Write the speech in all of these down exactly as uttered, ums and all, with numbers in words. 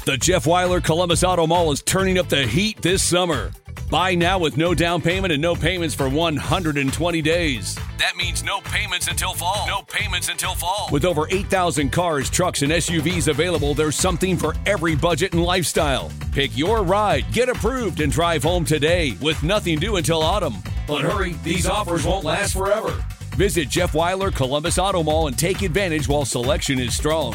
The Jeff Weiler Columbus Auto Mall is turning up the heat this summer. Buy now with no down payment and no payments for one hundred twenty days. That means no payments until fall. No payments until fall. With over eight thousand cars, trucks, and S U Vs available, there's something for every budget and lifestyle. Pick your ride, get approved, and drive home today with nothing due until autumn. But hurry, these offers won't last forever. Visit Jeff Weiler Columbus Auto Mall and take advantage while selection is strong.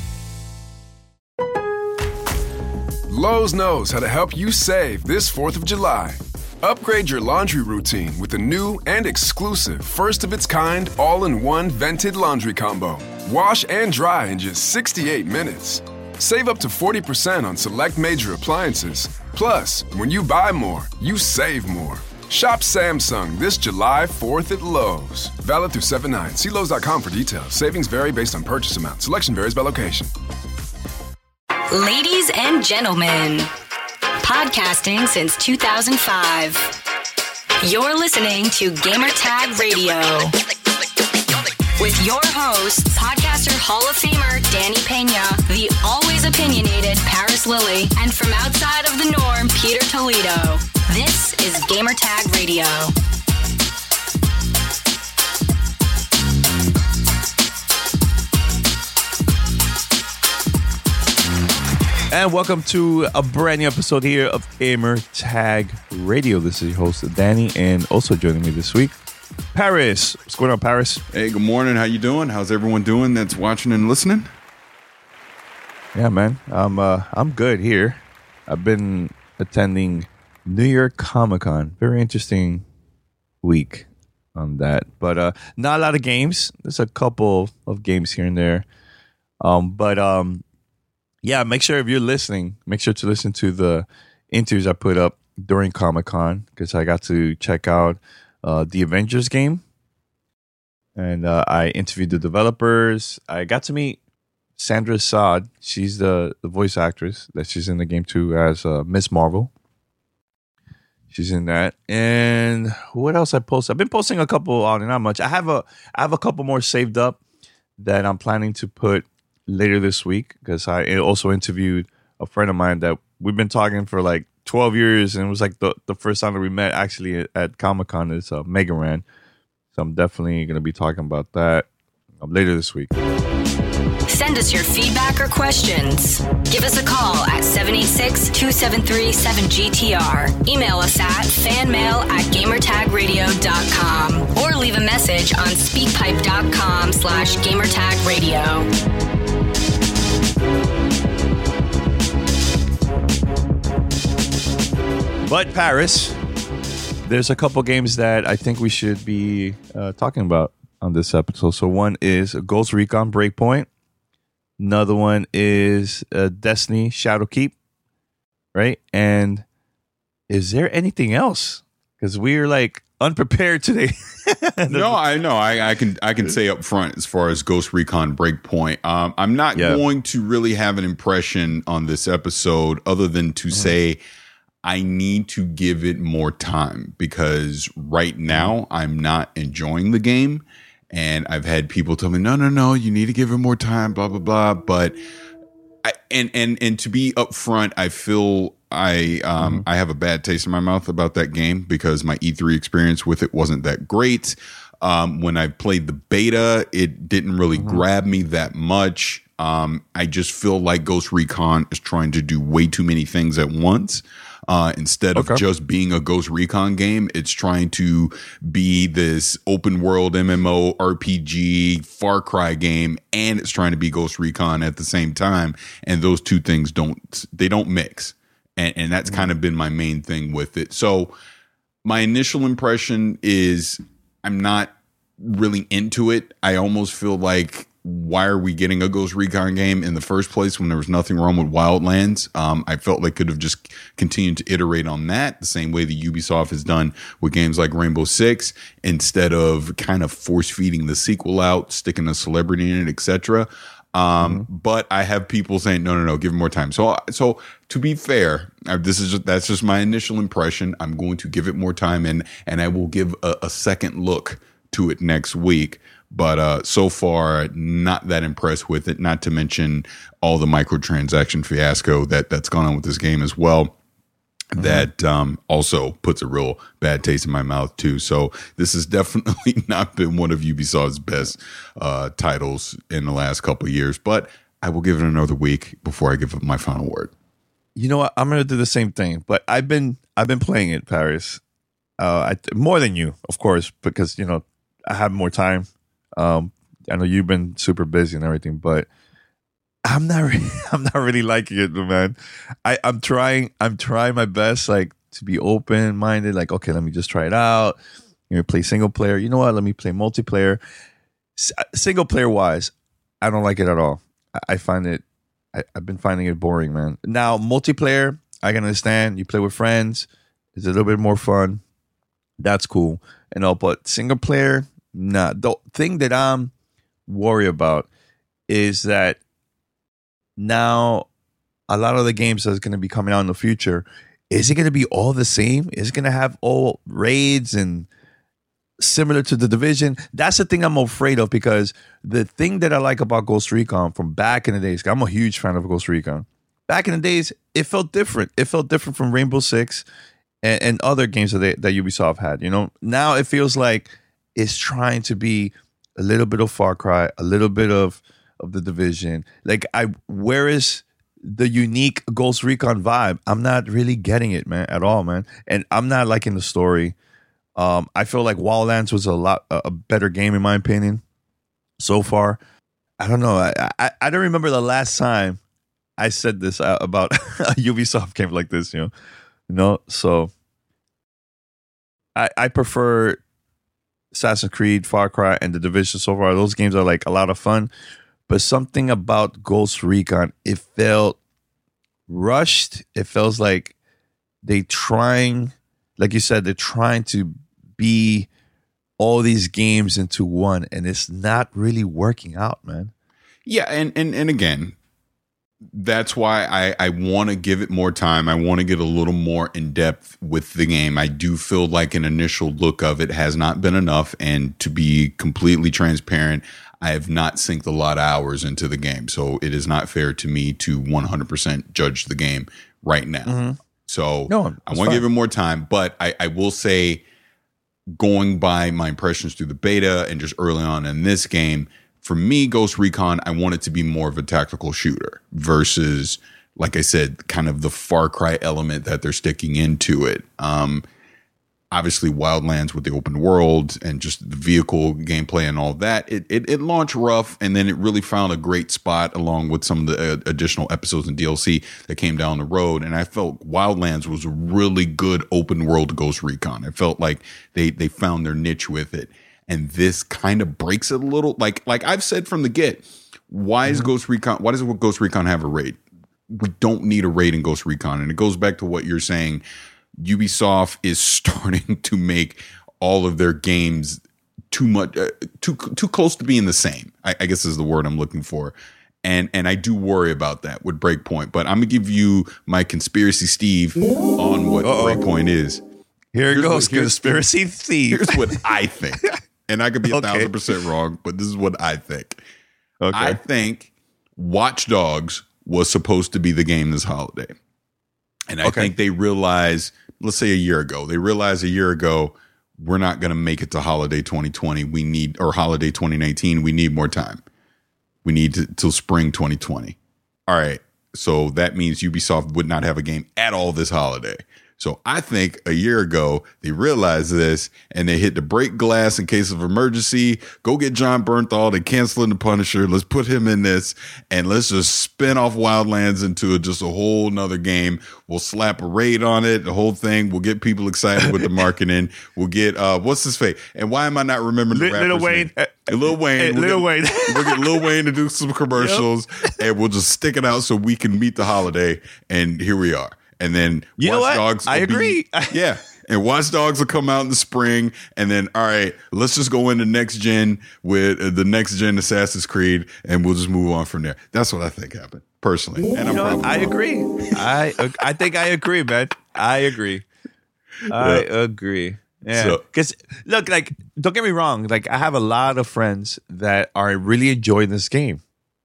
Lowe's knows how to help you save this fourth of July. Upgrade your laundry routine with the new and exclusive first-of-its-kind all-in-one vented laundry combo. Wash and dry in just sixty-eight minutes. Save up to forty percent on select major appliances. Plus, when you buy more, you save more. Shop Samsung this July fourth at Lowe's. Valid through seven nine. See Lowe's dot com for details. Savings vary based on purchase amount. Selection varies by location. Ladies and gentlemen, podcasting since two thousand five. You're listening to Gamertag Radio. With your hosts, podcaster Hall of Famer Danny Pena, the always opinionated Paris Lilly, and from outside of the norm, Peter Toledo. This is Gamertag Radio. And welcome to a brand new episode here of Gamer Tag Radio. This is your host, Danny, and also joining me this week, Paris. What's going on, Paris? Hey, good morning. How you doing? How's everyone doing that's watching and listening? Yeah, man. I'm uh, I'm good here. I've been attending New York Comic Con. Very interesting week on that, but uh, not a lot of games. There's a couple of games here and there, um, but um. Yeah, make sure if you're listening, make sure to listen to the interviews I put up during Comic-Con because I got to check out uh, the Avengers game. And uh, I interviewed the developers. I got to meet Sandra Saad. She's the, the voice actress that she's in the game too as uh, Miz Marvel. She's in that. And what else I posted? I've been posting a couple on and not much. I have a I have a couple more saved up that I'm planning to put later this week because I also interviewed a friend of mine that we've been talking for like twelve years, and it was like the, the first time that we met actually at, at Comic-Con is uh, Mega Ran. So I'm definitely going to be talking about that um, later this week. Send us your feedback or questions. Give us a call at seven eight six, two seven three, seven G T R. Email us at fanmail at gamertagradio dot com or leave a message on speakpipe.com slash gamertagradio. But Paris, there's a couple games that I think we should be uh, talking about on this episode. So one is Ghost Recon Breakpoint. Another one is uh, Destiny Shadowkeep, right? And is there anything else? Because we're like unprepared today. No, I know. I, I can I can say up front as far as Ghost Recon Breakpoint. Um, I'm not yeah. going to really have an impression on this episode other than to mm-hmm. say I need to give it more time because right now I'm not enjoying the game. And I've had people tell me, no, no, no, you need to give it more time, blah, blah, blah. But I, and, and, and to be upfront, I feel I, um, mm-hmm. I have a bad taste in my mouth about that game because my E three experience with it wasn't that great. Um, when I played the beta, it didn't really mm-hmm. grab me that much. Um, I just feel like Ghost Recon is trying to do way too many things at once. Uh, instead of okay. just being a Ghost Recon game, it's trying to be this open world M M O R P G Far Cry game, and it's trying to be Ghost Recon at the same time. And those two things don't they don't mix, and, and that's mm-hmm. kind of been my main thing with it. So my initial impression is I'm not really into it. I almost feel like, why are we getting a Ghost Recon game in the first place when there was nothing wrong with Wildlands? Um, I felt they could have just continued to iterate on that the same way that Ubisoft has done with games like Rainbow Six, instead of kind of force feeding the sequel out, sticking a celebrity in it, et cetera. Um, mm-hmm. But I have people saying, no, no, no, give it more time. So, so to be fair, uh, this is just, that's just my initial impression. I'm going to give it more time, and and I will give a, a second look to it next week. But uh, so far, not that impressed with it. Not to mention all the microtransaction fiasco that that's gone on with this game as well. Mm-hmm. That um, also puts a real bad taste in my mouth too. So this has definitely not been one of Ubisoft's best uh, titles in the last couple of years. But I will give it another week before I give it my final word. You know what? I'm gonna do the same thing. But I've been I've been playing it, Paris. Uh, I, more than you, of course, because you know I have more time. Um, I know you've been super busy and everything, but I'm not. Really, I'm not really liking it, man. I, I'm trying. I'm trying my best, like to be open minded. Like, okay, let me just try it out. You know, play single player. You know what? Let me play multiplayer. S- single player wise, I don't like it at all. I, I find it. I, I've been finding it boring, man. Now multiplayer, I can understand. You play with friends. It's a little bit more fun. That's cool and all. But single player. Nah, the thing that I'm worried about is that now a lot of the games that's going to be coming out in the future, is it going to be all the same? Is it going to have all raids and similar to The Division? That's the thing I'm afraid of, because the thing that I like about Ghost Recon from back in the days, I'm a huge fan of Ghost Recon. Back in the days, it felt different. It felt different from Rainbow Six and, and other games that, they, that Ubisoft had. You know, now it feels like is trying to be a little bit of Far Cry, a little bit of, of The Division. Like, I, where is the unique Ghost Recon vibe? I'm not really getting it, man, at all, man. And I'm not liking the story. Um, I feel like Wildlands was a lot a better game, in my opinion, so far. I don't know. I, I, I don't remember the last time I said this uh, about a Ubisoft game like this, you know? You know? So I, I prefer Assassin's Creed, Far Cry, and The Division so far. Those games are like a lot of fun, but something about Ghost Recon, it felt rushed. It feels like they trying, like you said, they're trying to be all these games into one, and it's not really working out, man. Yeah, and and and again, that's why I, I want to give it more time. I want to get a little more in depth with the game. I do feel like an initial look of it has not been enough. And to be completely transparent, I have not synced a lot of hours into the game. So it is not fair to me to one hundred percent judge the game right now. Mm-hmm. So no, I want to give it more time. But I, I will say, going by my impressions through the beta and just early on in this game, for me, Ghost Recon, I want it to be more of a tactical shooter versus, like I said, kind of the Far Cry element that they're sticking into it. Um, obviously, Wildlands with the open world and just the vehicle gameplay and all that, it, it it launched rough, and then it really found a great spot along with some of the uh, additional episodes and D L C that came down the road. And I felt Wildlands was a really good open world Ghost Recon. I felt like they they found their niche with it. And this kind of breaks it a little. Like like I've said from the get, why is Ghost Recon, why does Ghost Recon have a raid? We don't need a raid in Ghost Recon. And it goes back to what you're saying. Ubisoft is starting to make all of their games too much, uh, too too close to being the same, I, I guess is the word I'm looking for. And and I do worry about that with Breakpoint. But I'm going to give you my conspiracy Steve on what Uh-oh. Breakpoint is. Here it goes, what, conspiracy Steve. Here's what I think. And I could be a okay. thousand percent wrong, but this is what I think. Okay. I think Watch Dogs was supposed to be the game this holiday. And I okay. think they realized, let's say a year ago, they realized a year ago, we're not going to make it to holiday twenty twenty. We need, or holiday twenty nineteen. We need more time. We need to, till spring twenty twenty. All right. So that means Ubisoft would not have a game at all this holiday. So I think a year ago, they realized this and they hit the break glass in case of emergency. Go get John Bernthal and canceling the Punisher. Let's put him in this and let's just spin off Wildlands into a, just a whole nother game. We'll slap a raid on it, the whole thing. We'll get people excited with the marketing. We'll get, uh, what's his face? And why am I not remembering the rapper's Lil Wayne. name? Lil Wayne. Hey, Lil get, Wayne. We'll get Lil Wayne to do some commercials yep. and we'll just stick it out so we can meet the holiday. And here we are. And then you Watch know what? Dogs. I agree. Be, yeah. And Watch Dogs will come out in the spring. And then, all right, let's just go into next gen with uh, the next gen Assassin's Creed. And we'll just move on from there. That's what I think happened, personally. And I'm you know, I agree. I I think I agree, man. I agree. I yeah. agree. Yeah, because so. look, like, don't get me wrong. Like, I have a lot of friends that are really enjoying this game,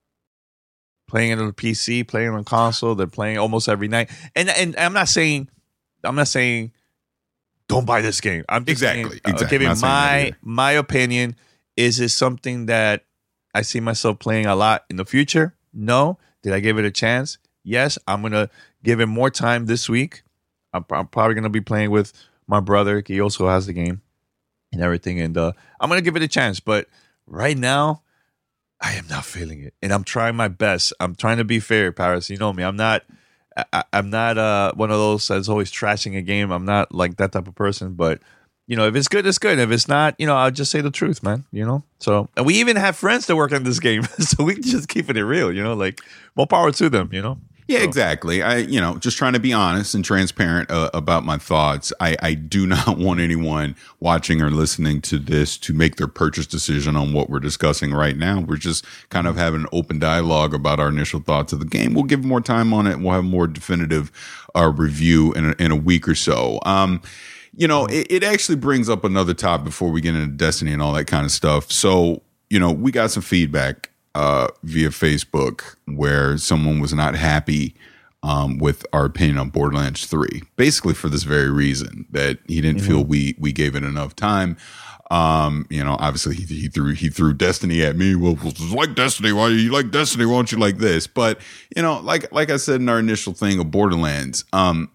playing it on the P C, playing on console. They're playing almost every night. And and I'm not saying, I'm not saying, don't buy this game. I'm just exactly, saying, exactly. Uh, giving my my opinion. Is it something that I see myself playing a lot in the future? No. Did I give it a chance? Yes. I'm gonna give it more time this week. I'm, I'm probably gonna be playing with my brother. He also has the game and everything, and uh, I'm gonna give it a chance. But right now, I am not feeling it, and I'm trying my best. I'm trying to be fair, Paris. You know me. I'm not. I, I'm not uh, one of those that's always trashing a game. I'm not like that type of person. But you know, if it's good, it's good. If it's not, you know, I'll just say the truth, man. You know. So, and we even have friends that work on this game, so we just keeping it real. You know, like more power to them. You know. Yeah, so. exactly. I, you know, just trying to be honest and transparent uh, about my thoughts. I, I do not want anyone watching or listening to this to make their purchase decision on what we're discussing right now. We're just kind of having an open dialogue about our initial thoughts of the game. We'll give more time on it. We'll have a more definitive uh, review in a, in a week or so. Um, you know, it, it actually brings up another topic before we get into Destiny and all that kind of stuff. So, you know, we got some feedback Uh, via Facebook where someone was not happy um, with our opinion on Borderlands three, basically for this very reason that he didn't mm-hmm. feel we we gave it enough time. Um, you know, obviously he, he threw he threw Destiny at me. Well, it's like Destiny. Why you like Destiny? Why don't you like this? But you know, like like I said in our initial thing of Borderlands, um,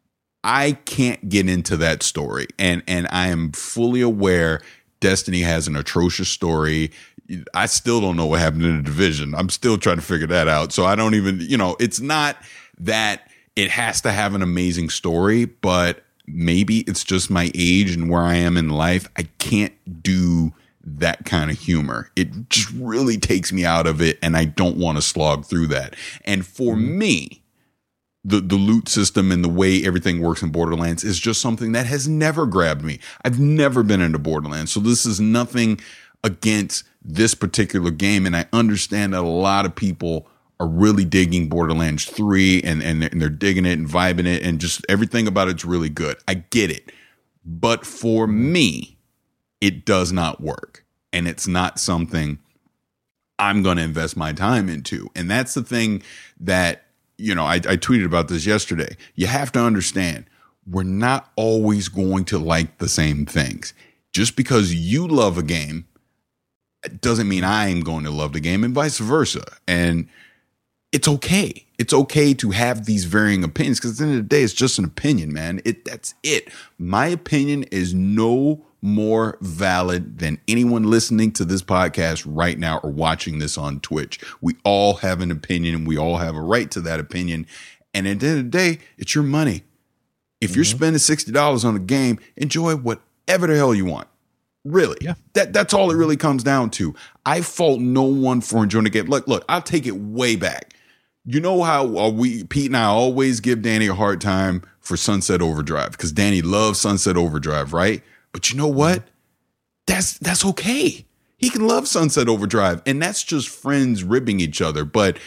I can't get into that story, and and I am fully aware Destiny has an atrocious story. I still don't know what happened in the Division. I'm still trying to figure that out. So I don't even, you know, it's not that it has to have an amazing story, but maybe it's just my age and where I am in life. I can't do that kind of humor. It just really takes me out of it, and I don't want to slog through that. And for me, the, the loot system and the way everything works in Borderlands is just something that has never grabbed me. I've never been into Borderlands. So this is nothing against this particular game, and I understand that a lot of people are really digging Borderlands three and, and, and they're digging it and vibing it, and just everything about it's really good. I get it. But for me, it does not work, and it's not something I'm going to invest my time into. And that's the thing that, you know, I, I tweeted about this yesterday. You have to understand, we're not always going to like the same things. Just because you love a game doesn't mean I am going to love the game, and vice versa. And it's okay. It's okay to have these varying opinions, because at the end of the day, it's just an opinion, man. It that's it. My opinion is no more valid than anyone listening to this podcast right now or watching this on Twitch. We all have an opinion, and we all have a right to that opinion. And at the end of the day, it's your money. If mm-hmm. you're spending sixty dollars on a game, enjoy whatever the hell you want. Really, yeah. That that's all it really comes down to. I fault no one for enjoying the game. Look, look, I'll take it way back. You know how uh, we, Pete and I, always give Danny a hard time for Sunset Overdrive, because Danny loves Sunset Overdrive, right? But you know what? That's that's okay. He can love Sunset Overdrive, and that's just friends ribbing each other. But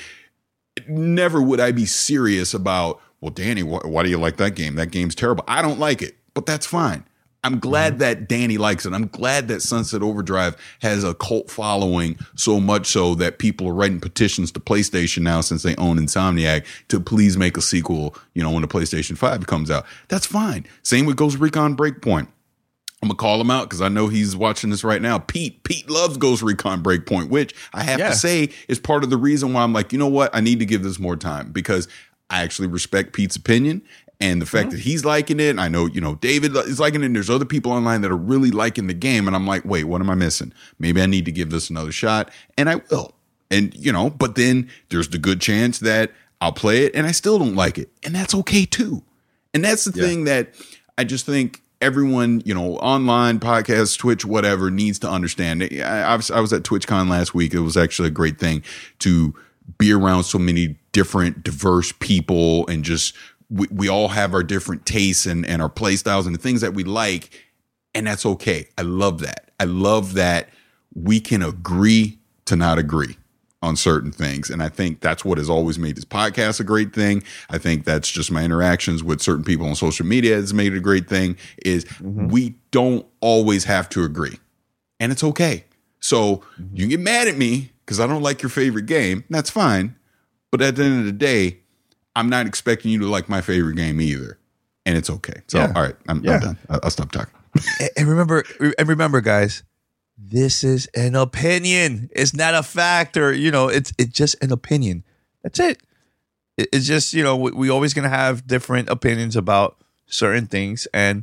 never would I be serious about, well, Danny, wh- why do you like that game? That game's terrible. I don't like it, but that's fine. I'm glad mm-hmm. that Danny likes it. I'm glad that Sunset Overdrive has a cult following, so much so that people are writing petitions to PlayStation now, since they own Insomniac, to please make a sequel, you know, when the PlayStation five comes out. That's fine. Same with Ghost Recon Breakpoint. I'm going to call him out because I know he's watching this right now. Pete, Pete loves Ghost Recon Breakpoint, which I have yeah. to say is part of the reason why I'm like, you know what? I need to give this more time, because I actually respect Pete's opinion. And the fact mm-hmm. that he's liking it, I know, you know, David is liking it, and there's other people online that are really liking the game. And I'm like, wait, what am I missing? Maybe I need to give this another shot. And I will. And, you know, but then there's the good chance that I'll play it and I still don't like it. And that's okay too. And that's the yeah. thing that I just think everyone, you know, online, podcasts, Twitch, whatever, needs to understand. I, I, was, I was at TwitchCon last week. It was actually a great thing to be around so many different, diverse people, and just we, we all have our different tastes and, and our play styles and the things that we like. And that's okay. I love that. I love that we can agree to not agree. on certain things. And I think that's what has always made this podcast a great thing. I think that's just my interactions with certain people on social media has made it a great thing, is mm-hmm. we don't always have to agree. And it's okay. So mm-hmm. you get mad at me because I don't like your favorite game. That's fine. But at the end of the day, I'm not expecting you to like my favorite game either. And it's okay. So, yeah. all right, I'm, yeah. I'm done. I'll, I'll stop talking. And remember, and remember, guys, this is an opinion. It's not a fact, or, you know, it's it's just an opinion. That's it. It's just, you know, we, we always going to have different opinions about certain things, and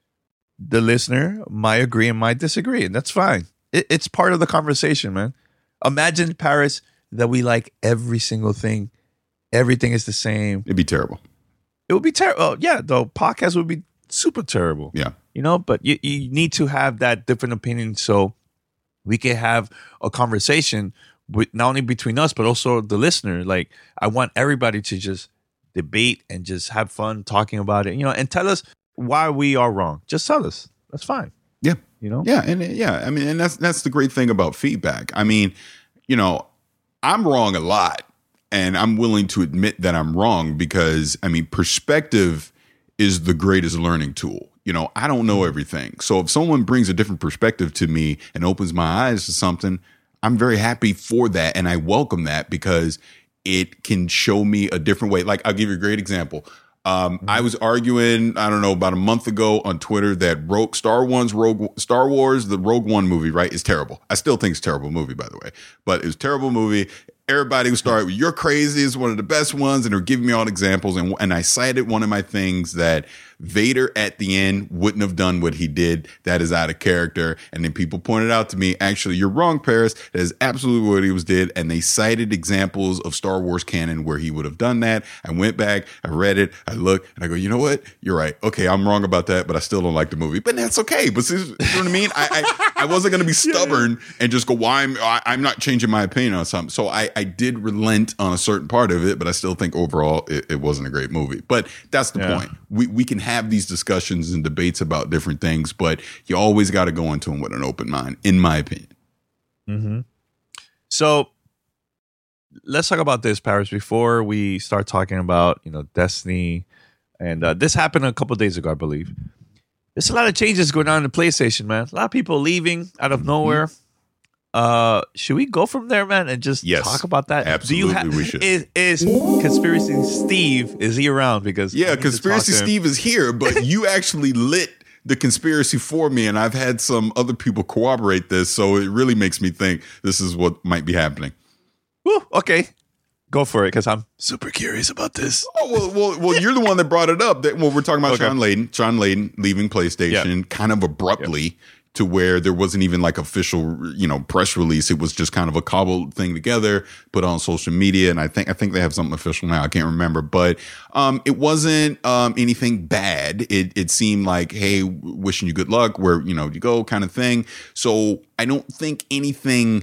the listener might agree and might disagree, and that's fine. It, it's part of the conversation, man. Imagine, Paris, that we like every single thing. Everything is the same. It'd be terrible. It would be terrible. Oh, yeah, the podcast would be super terrible. Yeah. You know, but you, you need to have that different opinion so we can have a conversation with not only between us, but also the listener. Like, I want everybody to just debate and just have fun talking about it, you know, and tell us why we are wrong. Just tell us. That's fine. Yeah. You know? Yeah. And yeah, I mean, and that's, that's the great thing about feedback. I mean, you know, I'm wrong a lot, and I'm willing to admit that I'm wrong because, I mean, perspective is the greatest learning tool. You know, I don't know everything. So if someone brings a different perspective to me and opens my eyes to something, I'm very happy for that. And I welcome that because it can show me a different way. Like, I'll give you a great example. Um, mm-hmm. I was arguing, I don't know, about a month ago on Twitter that Rogue Star One's Rogue Star Wars, the Rogue One movie, right, is terrible. I still think it's a terrible movie, by the way, but it was a terrible movie. Everybody would start with, you're crazy, it's one of the best ones, and they're giving me all examples. And, and I cited one of my things that Vader at the end wouldn't have done what he did. That is out of character. And then people pointed out to me, actually, you're wrong, Paris. That is absolutely what he was did. And they cited examples of Star Wars canon where he would have done that. I went back, I read it, I looked, and I go, you know what? You're right. Okay, I'm wrong about that, but I still don't like the movie. But that's okay. But see, you know what I mean? I I, I wasn't going to be stubborn and just go, why well, I'm I'm not changing my opinion on something. So I, I did relent on a certain part of it, but I still think overall it, it wasn't a great movie. But that's the yeah. point. We we can have these discussions and debates about different things, but you always got to go into them with an open mind, in my opinion. Mm-hmm. So let's talk about this, Paris, before we start talking about, you know, Destiny. And uh, this happened a couple of days ago, I believe. There's a lot of changes going on in the PlayStation, man. A lot of people leaving out of nowhere. Mm-hmm. Uh, should we go from there, man, and just yes, talk about that? Absolutely, Do you ha- we should. Is, is Conspiracy Steve, is he around? Because yeah, Conspiracy Steve is here, but you actually lit the conspiracy for me, and I've had some other people corroborate this, so it really makes me think this is what might be happening. Woo, okay. Go for it, because I'm super curious about this. Oh, well, well, well, you're the one that brought it up. That, well, we're talking about okay. Sean Layden. Sean Layden leaving PlayStation yep. kind of abruptly yep. to where there wasn't even like official, you know, press release. It was just kind of a cobbled thing together, put on social media. And I think I think they have something official now. I can't remember. But um, it wasn't um, anything bad. It, it seemed like, hey, wishing you good luck where, you know, you go kind of thing. So I don't think anything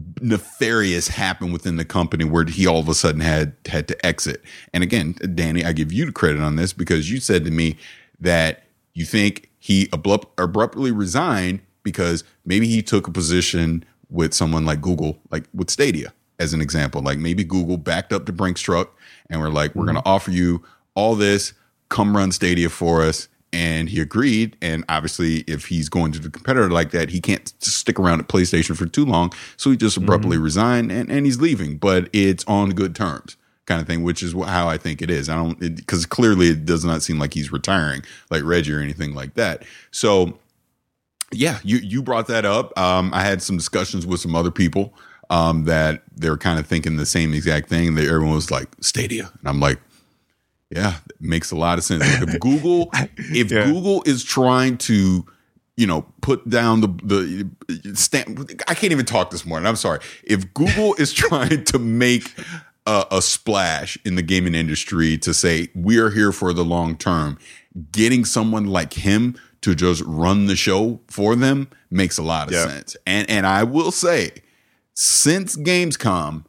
nefarious happened within the company where he all of a sudden had had to exit. And again, Danny, I give you the credit on this because you said to me that you think he abrupt, abruptly resigned because maybe he took a position with someone like Google, like with Stadia, as an example. Like maybe Google backed up the Brinks truck and we're like, mm-hmm. we're going to offer you all this, come run Stadia for us. And he agreed. And obviously, if he's going to the competitor like that, he can't stick around at PlayStation for too long. So he just abruptly mm-hmm. resigned and, and he's leaving. But it's on good terms kind of thing, which is how I think it is. I don't, because clearly it does not seem like he's retiring like Reggie or anything like that. So, yeah, you, you brought that up. Um, I had some discussions with some other people um, that they're kind of thinking the same exact thing. They, everyone was like, Stadia. And I'm like, yeah, it makes a lot of sense. If Google, if yeah. Google is trying to, you know, put down the the stamp, I can't even talk this morning. I'm sorry. If Google is trying to make a, a splash in the gaming industry to say we are here for the long term, getting someone like him to just run the show for them makes a lot of yeah. sense. And and I will say, since Gamescom,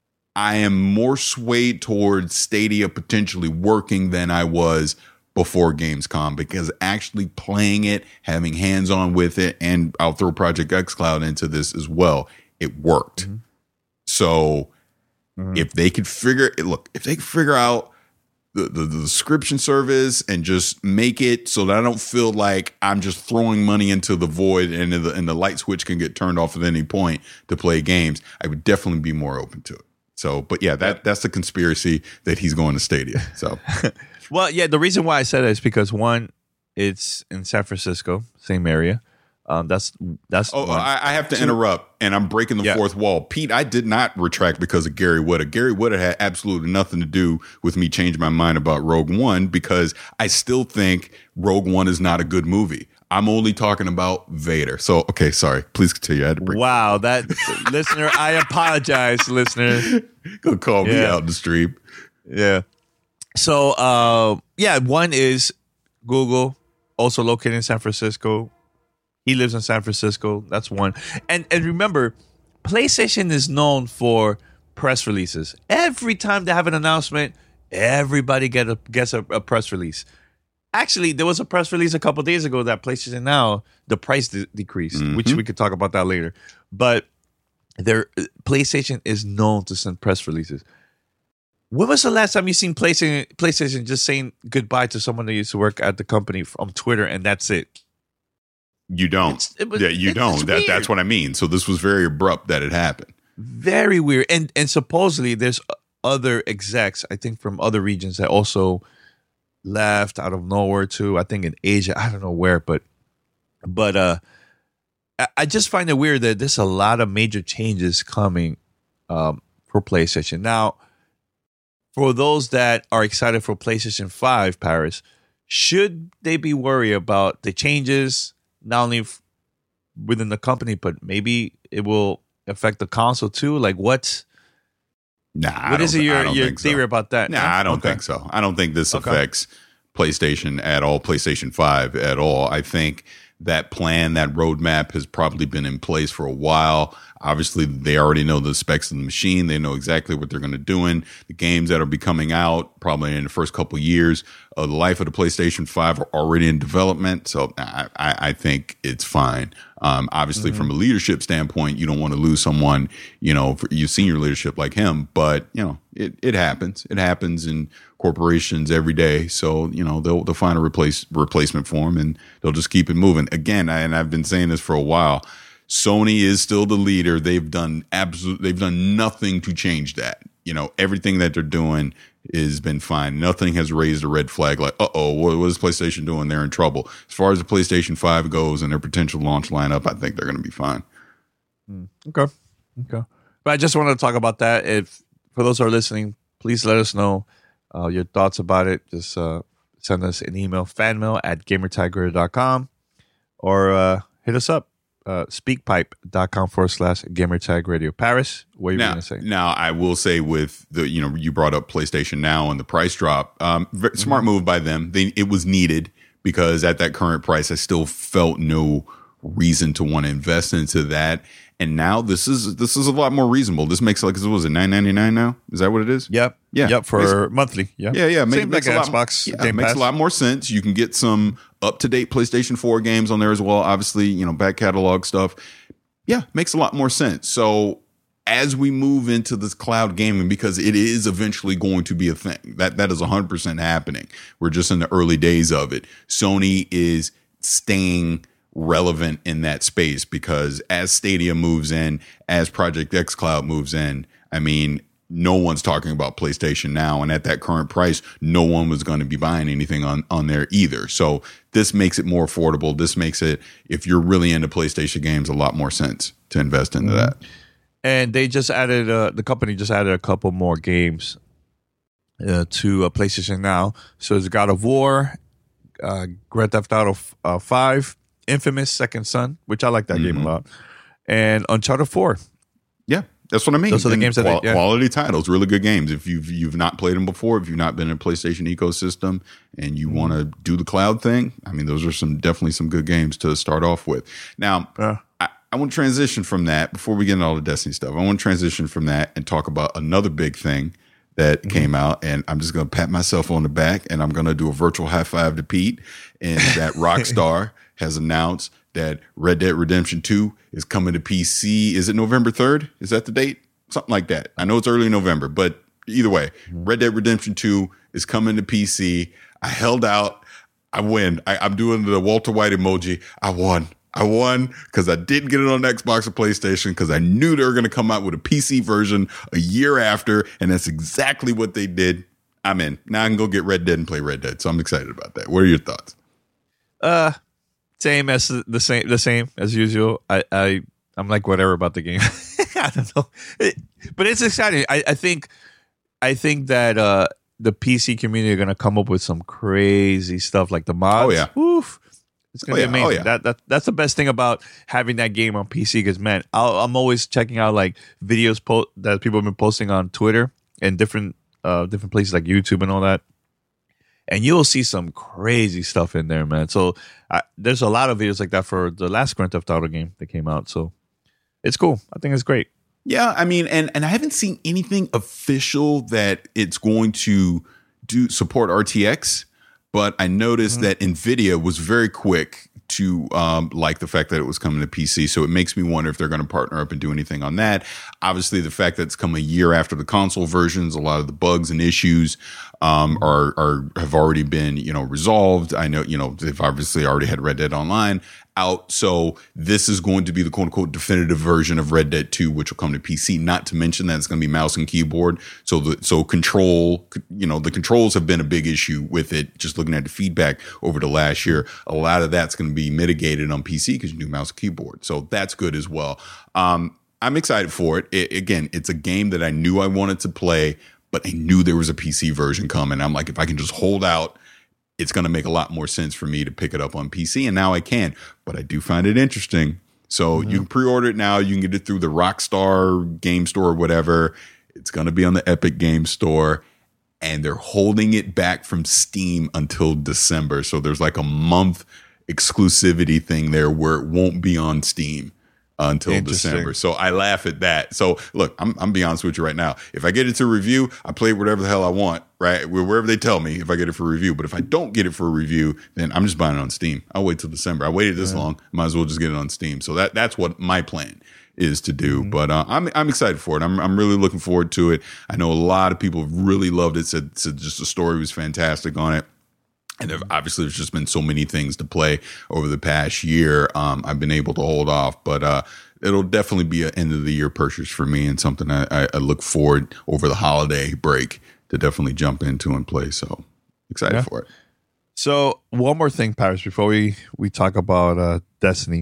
I am more swayed towards Stadia potentially working than I was before Gamescom, because actually playing it, having hands-on with it, and I'll throw Project xCloud into this as well, it worked. Mm-hmm. So mm-hmm. if they could figure look, if they could figure out the, the, the subscription service and just make it so that I don't feel like I'm just throwing money into the void and the, and the light switch can get turned off at any point to play games, I would definitely be more open to it. So, but yeah, that that's the conspiracy that he's going to Stadia. So, well, yeah, the reason why I said it is because one, it's in San Francisco, same area. Um, that's that's. Oh, I, I have to Two. interrupt, and I'm breaking the yeah. fourth wall, Pete. I did not retract because of Gary Whitta. Gary Whitta had absolutely nothing to do with me changing my mind about Rogue One because I still think Rogue One is not a good movie. I'm only talking about Vader. So, okay, sorry. Please continue. I had to break. Wow, that listener. I apologize, listener. Go call yeah. me out in the stream. Yeah. So, uh, yeah, one is Google, also located in San Francisco. He lives in San Francisco. That's one. And and remember, PlayStation is known for press releases. Every time they have an announcement, everybody get a, gets a, a press release. Actually, there was a press release a couple of days ago that PlayStation Now, the price de- decreased, mm-hmm. which we could talk about that later. But their PlayStation is known to send press releases. When was the last time you seen PlayStation, PlayStation just saying goodbye to someone that used to work at the company on Twitter and that's it? You don't. It was, yeah, you don't. That, that's what I mean. So this was very abrupt that it happened. Very weird. And and supposedly there's other execs, I think, from other regions that also left out of nowhere too. I think in Asia. I don't know where, but but uh, I, I just find it weird that there's a lot of major changes coming um, for PlayStation. Now, for those that are excited for PlayStation five, Paris, should they be worried about the changes? Not only f- within the company, but maybe it will affect the console too. Like what? Nah, what is it your, your theory so. about that? Nah, I don't okay. think so. I don't think this okay. affects PlayStation at all, PlayStation five at all. I think that plan, that roadmap has probably been in place for a while. Obviously, they already know the specs of the machine. They know exactly what they're going to do in the games that are be coming out probably in the first couple of years of the life of the PlayStation five are already in development. So I, I, I think it's fine. Um, obviously, mm-hmm. from a leadership standpoint, you don't want to lose someone, you know, for you senior leadership like him. But, you know, it, it happens. It happens in corporations every day. So, you know, they'll, they'll find a replace, replacement for him and they'll just keep it moving. Again, I, and I've been saying this for a while. Sony is still the leader. They've done absolute. They've done nothing to change that. You know, everything that they're doing has been fine. Nothing has raised a red flag like, uh oh, what, what is PlayStation doing? They're in trouble. As far as the PlayStation five goes and their potential launch lineup, I think they're going to be fine. Mm, okay, okay. But I just wanted to talk about that. If for those who are listening, please let us know uh, your thoughts about it. Just uh, send us an email, fanmail at gamertagradio dot com, or uh, hit us up. Uh, speakpipe.com forward slash gamertag radio. Paris, what are you now, going to say? Now, I will say with the, you know, you brought up PlayStation Now and the price drop. Um, very, mm-hmm. Smart move by them. They, it was needed because at that current price, I still felt no reason to want to invest into that. And now this is this is a lot more reasonable. This makes like, what was it, nine ninety-nine now? Is that what it is? Yep. Yeah. Yep, for makes, monthly. Yeah. Yeah, yeah. Same make, like makes Xbox. Yeah, it makes a lot more sense. You can get some up-to-date PlayStation four games on there as well. Obviously, you know, back catalog stuff. Yeah, makes a lot more sense. So as we move into this cloud gaming, because it is eventually going to be a thing, that that is one hundred percent happening. We're just in the early days of it. Sony is staying relevant in that space because as Stadia moves in, as Project X Cloud moves in, I mean, no one's talking about PlayStation Now. And at that current price, no one was going to be buying anything on, on there either. So this makes it more affordable. This makes it, if you're really into PlayStation games, a lot more sense to invest into mm-hmm. that. And they just added, uh, the company just added a couple more games uh, to uh, PlayStation Now. So it's God of War, uh, Grand Theft Auto uh, five, Infamous Second Son, which I like that mm-hmm. game a lot, and Uncharted four. Yeah, that's what I mean. Those are the and games that qual- they, yeah. quality titles, really good games. If you've you've not played them before, if you've not been in a PlayStation ecosystem, and you mm-hmm. want to do the cloud thing, I mean, those are some definitely some good games to start off with. Now, uh, I, I want to transition from that before we get into all the Destiny stuff. I want to transition from that and talk about another big thing that mm-hmm. came out, and I'm just going to pat myself on the back, and I'm going to do a virtual high five to Pete, and that Rockstar has announced that Red Dead Redemption two is coming to P C. Is it November third? Is that the date? something like that. I know it's early November, but either way, Red Dead Redemption two is coming to P C. I held out. I win. I, I'm doing the Walter White emoji. I won. I won because I didn't get it on Xbox or PlayStation because I knew they were going to come out with a P C version a year after, and that's exactly what they did. I'm in. Now I can go get Red Dead and play Red Dead, so I'm excited about that. What are your thoughts? Uh, same as the same, the same as usual. I, I, I'm like whatever about the game. I don't know, it, but it's exciting. I, I think, I think that uh, the P C community are going to come up with some crazy stuff like the mods. Oh yeah. Oof. It's gonna oh, be yeah. amazing. Oh, yeah. That that that's the best thing about having that game on P C. Because man, I'll, I'm always checking out like videos po- that people have been posting on Twitter and different uh, different places like YouTube and all that, and you'll see some crazy stuff in there, man. So I, there's a lot of videos like that for the last Grand Theft Auto game that came out. So it's cool. I think it's great. Yeah, I mean, and and I haven't seen anything official that it's going to do support R T X. But I noticed mm-hmm. that NVIDIA was very quick to um, like the fact that it was coming to P C. So it makes me wonder if they're going to partner up and do anything on that. Obviously, the fact that it's come a year after the console versions, a lot of the bugs and issues um, are are have already been, you know, resolved. I know, you know, they've obviously already had Red Dead Online out. So this is going to be the quote unquote definitive version of Red Dead two, which will come to P C. Not to mention that it's going to be mouse and keyboard. So the so control, you know, the controls have been a big issue with it. Just looking at the feedback over the last year, a lot of that's going to be mitigated on P C because you do mouse and keyboard. So that's good as well. Um, I'm excited for it. it. Again, it's a game that I knew I wanted to play, but I knew there was a P C version coming. I'm like, if I can just hold out, it's going to make a lot more sense for me to pick it up on P C. And now I can, but I do find it interesting. So mm-hmm. you can pre-order it now. You can get it through the Rockstar Game Store or whatever. It's going to be on the Epic Game Store, and they're holding it back from Steam until December. So there's like a month exclusivity thing there where it won't be on Steam uh, until December. So I laugh at that. So look, I'm I'm be honest with you right now. If I get it to review, I play whatever the hell I want, right? Wherever they tell me if I get it for review. But if I don't get it for review, then I'm just buying it on Steam. I'll wait till December. I waited this yeah. long. Might as well just get it on Steam. So that that's what my plan is to do. Mm-hmm. But uh, I'm I'm excited for it. I'm I'm really looking forward to it. I know a lot of people really loved it. Said, said just the story was fantastic on it. And there, obviously, there's just been so many things to play over the past year. Um, I've been able to hold off, but uh, it'll definitely be an end of the year purchase for me, and something I, I, I look forward over the holiday break to definitely jump into and play. So excited yeah. for it. So one more thing, Paris, before we we talk about uh, Destiny,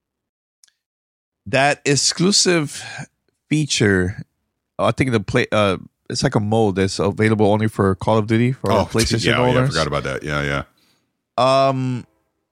that exclusive feature, I think the play. Uh, It's like a mode that's available only for Call of Duty for oh, PlayStation yeah, owners. Yeah, I forgot about that. Yeah, yeah. Um,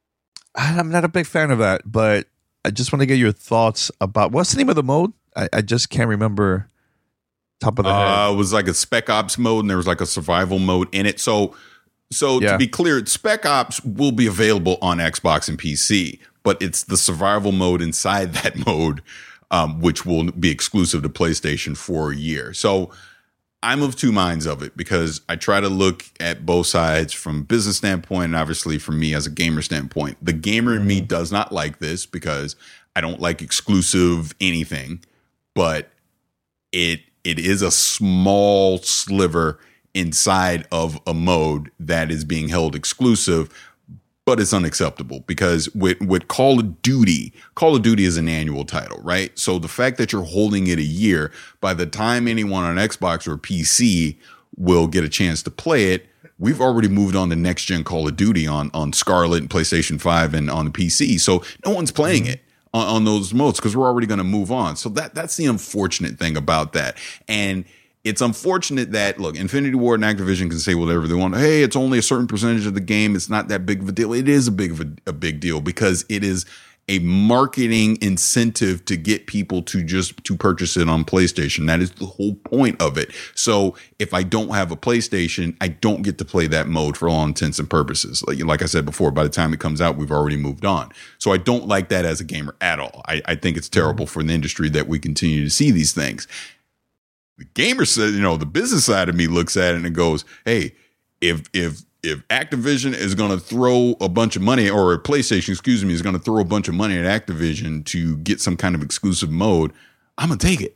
I'm not a big fan of that, but I just want to get your thoughts about what's the name of the mode. I, I just can't remember. Top of the head. Uh, it was like a Spec Ops mode, and there was like a survival mode in it. So, so yeah. to be clear, Spec Ops will be available on Xbox and P C, but it's the survival mode inside that mode, um, which will be exclusive to PlayStation for a year. So. I'm of two minds of it because I try to look at both sides from a business standpoint and obviously from me as a gamer standpoint. The gamer in me does not like this because I don't like exclusive anything, but it it is a small sliver inside of a mode that is being held exclusive, but it's unacceptable because with, with Call of Duty, Call of Duty is an annual title, right? So the fact that you're holding it a year, by the time anyone on Xbox or P C will get a chance to play it, we've already moved on to next gen Call of Duty on, on Scarlet and PlayStation five and on the P C. So no one's playing it on, on those modes because we're already going to move on. So that that's the unfortunate thing about that. And it's unfortunate that, look, Infinity Ward and Activision can say whatever they want. Hey, it's only a certain percentage of the game. It's not that big of a deal. It is a big of a, a big deal because it is a marketing incentive to get people to just to purchase it on PlayStation. That is the whole point of it. So if I don't have a PlayStation, I don't get to play that mode for all intents and purposes. Like, like I said before, by the time it comes out, we've already moved on. So I don't like that as a gamer at all. I, I think it's terrible for the industry that we continue to see these things. The gamer said, you know, the business side of me looks at it and it goes, hey, if if if Activision is going to throw a bunch of money, or PlayStation, excuse me, is going to throw a bunch of money at Activision to get some kind of exclusive mode, I'm going to take it.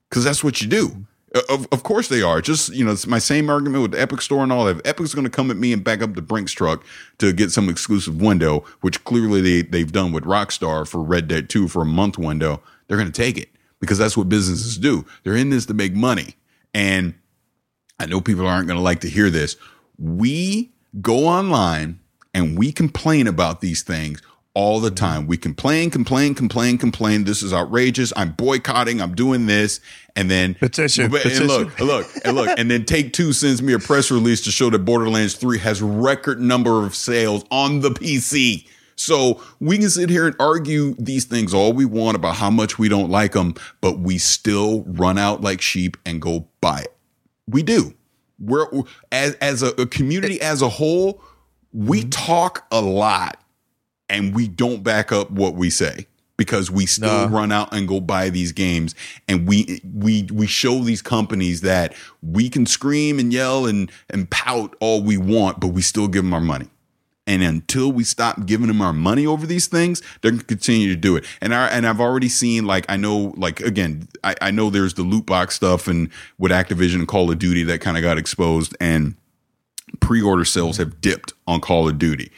because that's what you do. Of, of course they are. Just, you know, it's my same argument with the Epic Store and all that. If Epic's going to come at me and back up the Brinks truck to get some exclusive window, which clearly they, they've done with Rockstar for Red Dead two for a month window, they're going to take it because that's what businesses do. They're in this to make money. And I know people aren't going to like to hear this. We go online and we complain about these things all the time. We complain, complain, complain, complain. This is outrageous. I'm boycotting. I'm doing this. And then petition, but, petition. And look, look, and look, and then Take Two sends me a press release to show that Borderlands three has record number of sales on the P C. So we can sit here and argue these things all we want about how much we don't like them, but we still run out like sheep and go buy it. We do. We're as as a, a community as a whole, we talk a lot. And we don't back up what we say because we still no. run out and go buy these games. And we we we show these companies that we can scream and yell and, and pout all we want, but we still give them our money. And until we stop giving them our money over these things, they're going to continue to do it. And I, and I've already seen, like, I know, like, again, I, I know there's the loot box stuff and with Activision and Call of Duty that kind of got exposed, and pre-order sales have dipped on Call of Duty.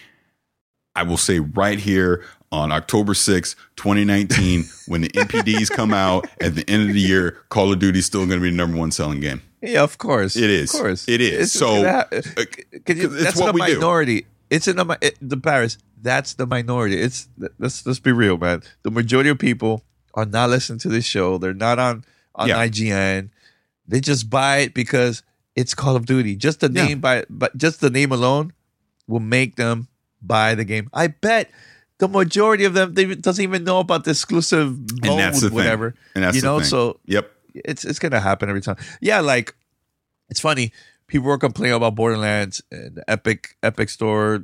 I will say right here on October sixth, twenty nineteen, when the N P Ds come out at the end of the year, Call of Duty is still going to be the number one selling game. Yeah, of course. It is. Of course. It is. It's so ha- you, it's that's what the we minority. do. It's in the, it, the Paris. That's the minority. It's let's let's be real, man. The majority of people are not listening to this show. They're not on on Yeah. I G N. They just buy it because it's Call of Duty. Just the Yeah. name by but just the name alone will make them buy the game. I bet the majority of them they doesn't even know about the exclusive mode, And that's the whatever. thing. And that's you the know, thing. so Yep. it's it's gonna happen every time. Yeah, like it's funny. People were complaining about Borderlands and the Epic Epic Store,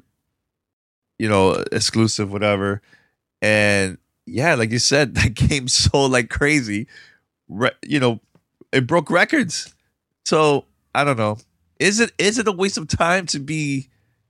you know, exclusive, whatever. And yeah, like you said, that game sold like crazy. Re- you know, it broke records. So I don't know. Is it is it a waste of time to be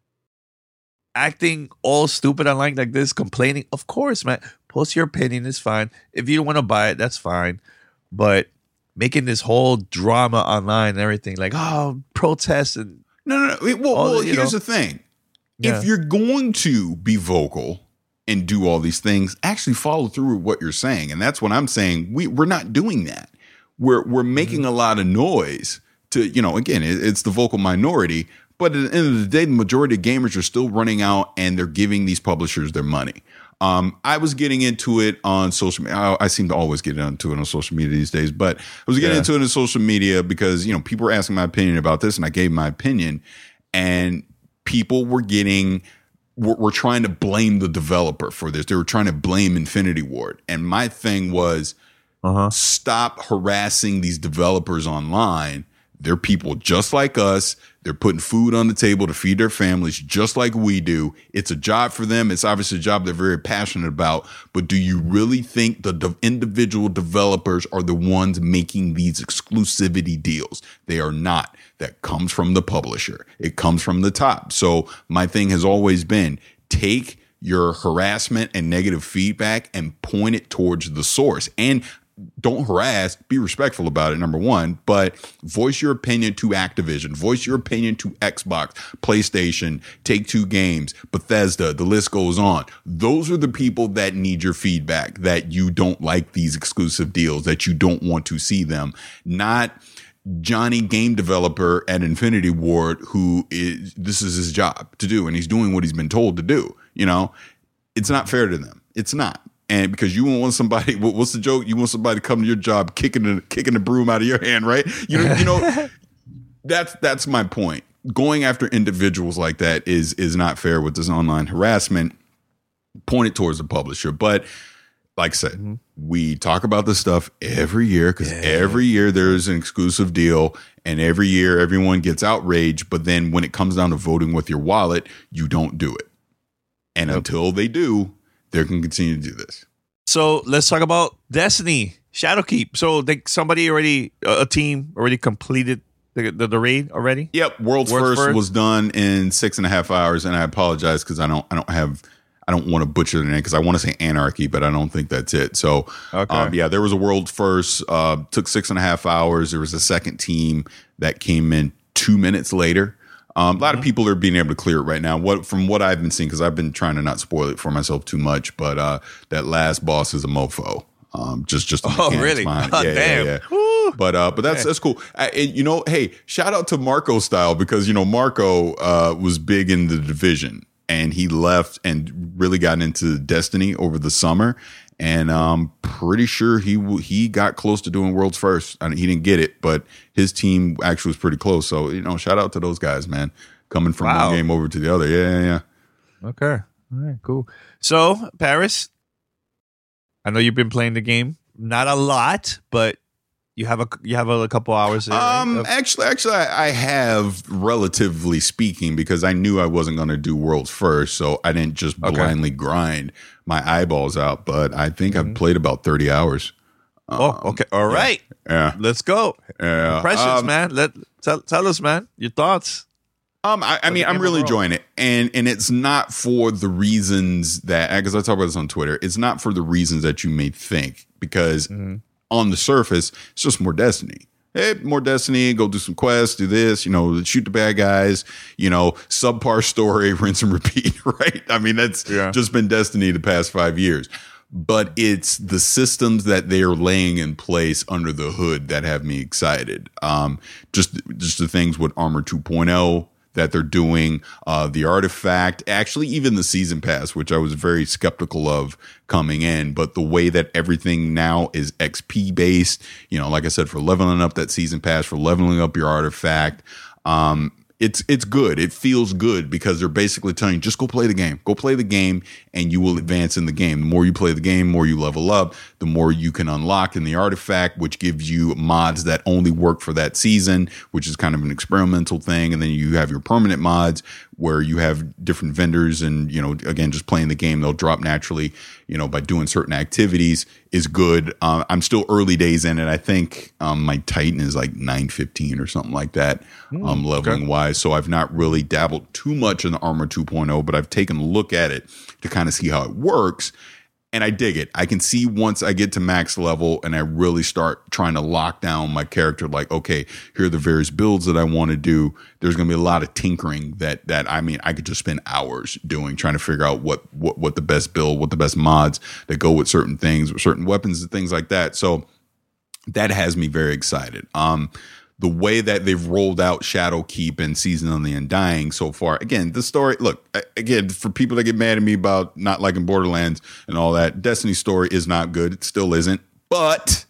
acting all stupid online like this, complaining? Of course, man. Post your opinion is fine. If you don't want to buy it, that's fine. But making this whole drama online and everything, like, oh, protests and No, no, no. Well, all well the- you here's know. the thing. Yeah. If you're going to be vocal and do all these things, actually follow through with what you're saying. And that's what I'm saying. We, we're not doing that. We're we're making Mm-hmm. a lot of noise to, you know, again, it, it's the vocal minority. But at the end of the day, the majority of gamers are still running out and they're giving these publishers their money. Um, I was getting into it on social media. I, I seem to always get into it on social media these days, but I was getting Yeah. into it on social media because, you know, people were asking my opinion about this and I gave my opinion, and people were getting, were, were trying to blame the developer for this. They were trying to blame Infinity Ward. And my thing was, uh-huh. stop harassing these developers online. They're people just like us. They're putting food on the table to feed their families just like we do. It's a job for them. It's obviously a job they're very passionate about. But do you really think the de- individual developers are the ones making these exclusivity deals? They are not. That comes from the publisher. It comes from the top. So my thing has always been, take your harassment and negative feedback and point it towards the source. And don't harass, be respectful about it, number one, but voice your opinion to Activision, voice your opinion to Xbox, PlayStation, Take-Two Games, Bethesda, the list goes on. Those are the people that need your feedback, that you don't like these exclusive deals, that you don't want to see them, not Johnny, game developer at Infinity Ward, who is, this is his job to do, and he's doing what he's been told to do. You know, it's not fair to them. It's not. And because you want somebody, what's the joke? You want somebody to come to your job kicking the kicking the broom out of your hand, right? You know, you know, that's that's my point. Going after individuals like that is is not fair with this online harassment. Point it towards the publisher, but like I said, mm-hmm. we talk about this stuff every year because yeah. every year there's an exclusive deal, and every year everyone gets outraged. But then when it comes down to voting with your wallet, you don't do it, and yep. until they do, they can continue to do this. So let's talk about Destiny, Shadowkeep. So they, somebody already, a team already completed the, the, the raid already? Yep. World's, World's first, first was done in six and a half hours. And I apologize because I don't, I don't have, I don't want to butcher the name because I want to say Anarchy, but I don't think that's it. So, okay. um, yeah, there was a world first. Uh, took six and a half hours. There was a second team that came in two minutes later. Um, a lot mm-hmm. of people are being able to clear it right now. What from what I've been seeing, because I've been trying to not spoil it for myself too much, but uh, that last boss is a mofo. Um, just just oh really? Oh, yeah, damn. Yeah, yeah. But uh, but that's that's cool. I, and, you know, hey, shout out to Marco Style because you know Marco uh, was big in the Division and he left and really got into Destiny over the summer. And I'm pretty sure he he got close to doing Worlds First. I mean, he didn't get it, but his team actually was pretty close. So, you know, shout out to those guys, man. Coming from wow. one game over to the other. Yeah, yeah, yeah. Okay. All right, cool. So, Paris, I know you've been playing the game. Not a lot, but you have a you have a, a couple hours there. Um, right? actually, actually, I, I have, relatively speaking, because I knew I wasn't going to do Worlds First, so I didn't just blindly okay. grind my eyeballs out. But I think mm-hmm. I've played about thirty hours. Oh, um, okay, all right. Yeah, let's go. Yeah, impressions, um, man. Let tell, tell us, man, your thoughts. Um, I, I mean, I'm really enjoying it, and and it's not for the reasons that, because I talk about this on Twitter. It's not for the reasons that you may think, because mm-hmm. on the surface, it's just more Destiny. Hey, more Destiny. Go do some quests. Do this. You know, shoot the bad guys. You know, subpar story, rinse and repeat. Right? I mean, that's yeah. just been Destiny the past five years. But it's the systems that they are laying in place under the hood that have me excited. Um, just just the things with Armor two point oh. that they're doing, uh, the artifact, actually even the season pass, which I was very skeptical of coming in, but the way that everything now is X P based, you know, like I said, for leveling up that season pass, for leveling up your artifact, um, it's it's good. It feels good because they're basically telling you, just go play the game. Go play the game and you will advance in the game. The more you play the game, the more you level up, the more you can unlock in the artifact, which gives you mods that only work for that season, which is kind of an experimental thing. And then you have your permanent mods where you have different vendors and, you know, again, just playing the game, they'll drop naturally, you know, by doing certain activities is good. Uh, I'm still early days in it. I think um, my Titan is like nine fifteen or something like that, mm, um, leveling okay. wise. So I've not really dabbled too much in the Armor two point oh, but I've taken a look at it to kind of see how it works. And I dig it. I can see once I get to max level and I really start trying to lock down my character, like, okay, here are the various builds that I want to do. There's going to be a lot of tinkering that, that I mean, I could just spend hours doing, trying to figure out what, what, what the best build, what the best mods that go with certain things, with certain weapons and things like that. So that has me very excited. Um, The way that they've rolled out Shadowkeep and Season of the Undying so far. Again, the story, look, again, for people that get mad at me about not liking Borderlands and all that, Destiny's story is not good. It still isn't, but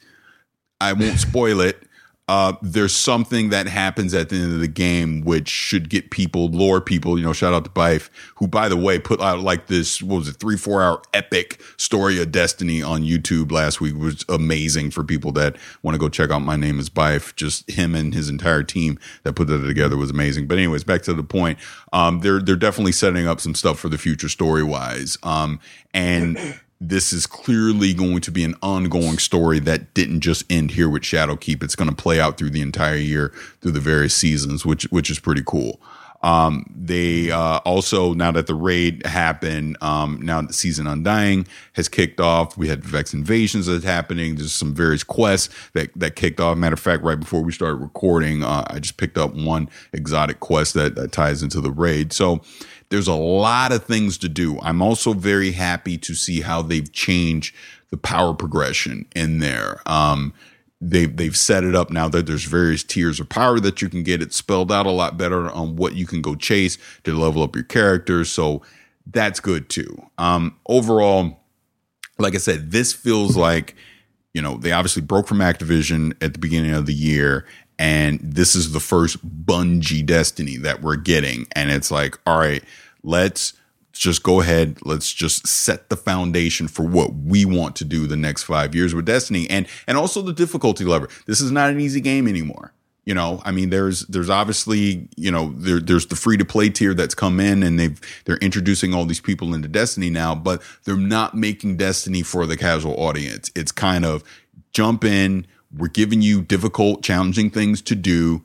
I won't spoil it. Uh, there's something that happens at the end of the game which should get people, lore people, you know, shout out to Bife, who, by the way, put out like this, what was it, three, four hour epic story of Destiny on YouTube last week. It was amazing for people that want to go check out My Name is Bife. Just him and his entire team that put that together was amazing. But anyways, back to the point. Um, they're, they're definitely setting up some stuff for the future story wise. Um, and this is clearly going to be an ongoing story that didn't just end here with Shadowkeep. It's going to play out through the entire year, through the various seasons, which which is pretty cool. Um, they uh, also, now that the raid happened, um, now that Season Undying has kicked off, we had Vex Invasions that's happening. There's some various quests that, that kicked off. Matter of fact, right before we started recording, uh, I just picked up one exotic quest that, that ties into the raid. So there's a lot of things to do. I'm also very happy to see how they've changed the power progression in there. Um, They've, they've set it up now that there's various tiers of power that you can get. It's spelled out a lot better on what you can go chase to level up your characters. So that's good too. Um, overall, like I said, this feels like, you know, they obviously broke from Activision at the beginning of the year. And this is the first Bungie Destiny that we're getting. And it's like, all right, let's just go ahead. Let's just set the foundation for what we want to do the next five years with Destiny, and and also the difficulty level. This is not an easy game anymore. You know, I mean, there's there's obviously, you know, there, there's the free to play tier that's come in, and they've they're introducing all these people into Destiny now, but they're not making Destiny for the casual audience. It's kind of jump in. We're giving you difficult, challenging things to do.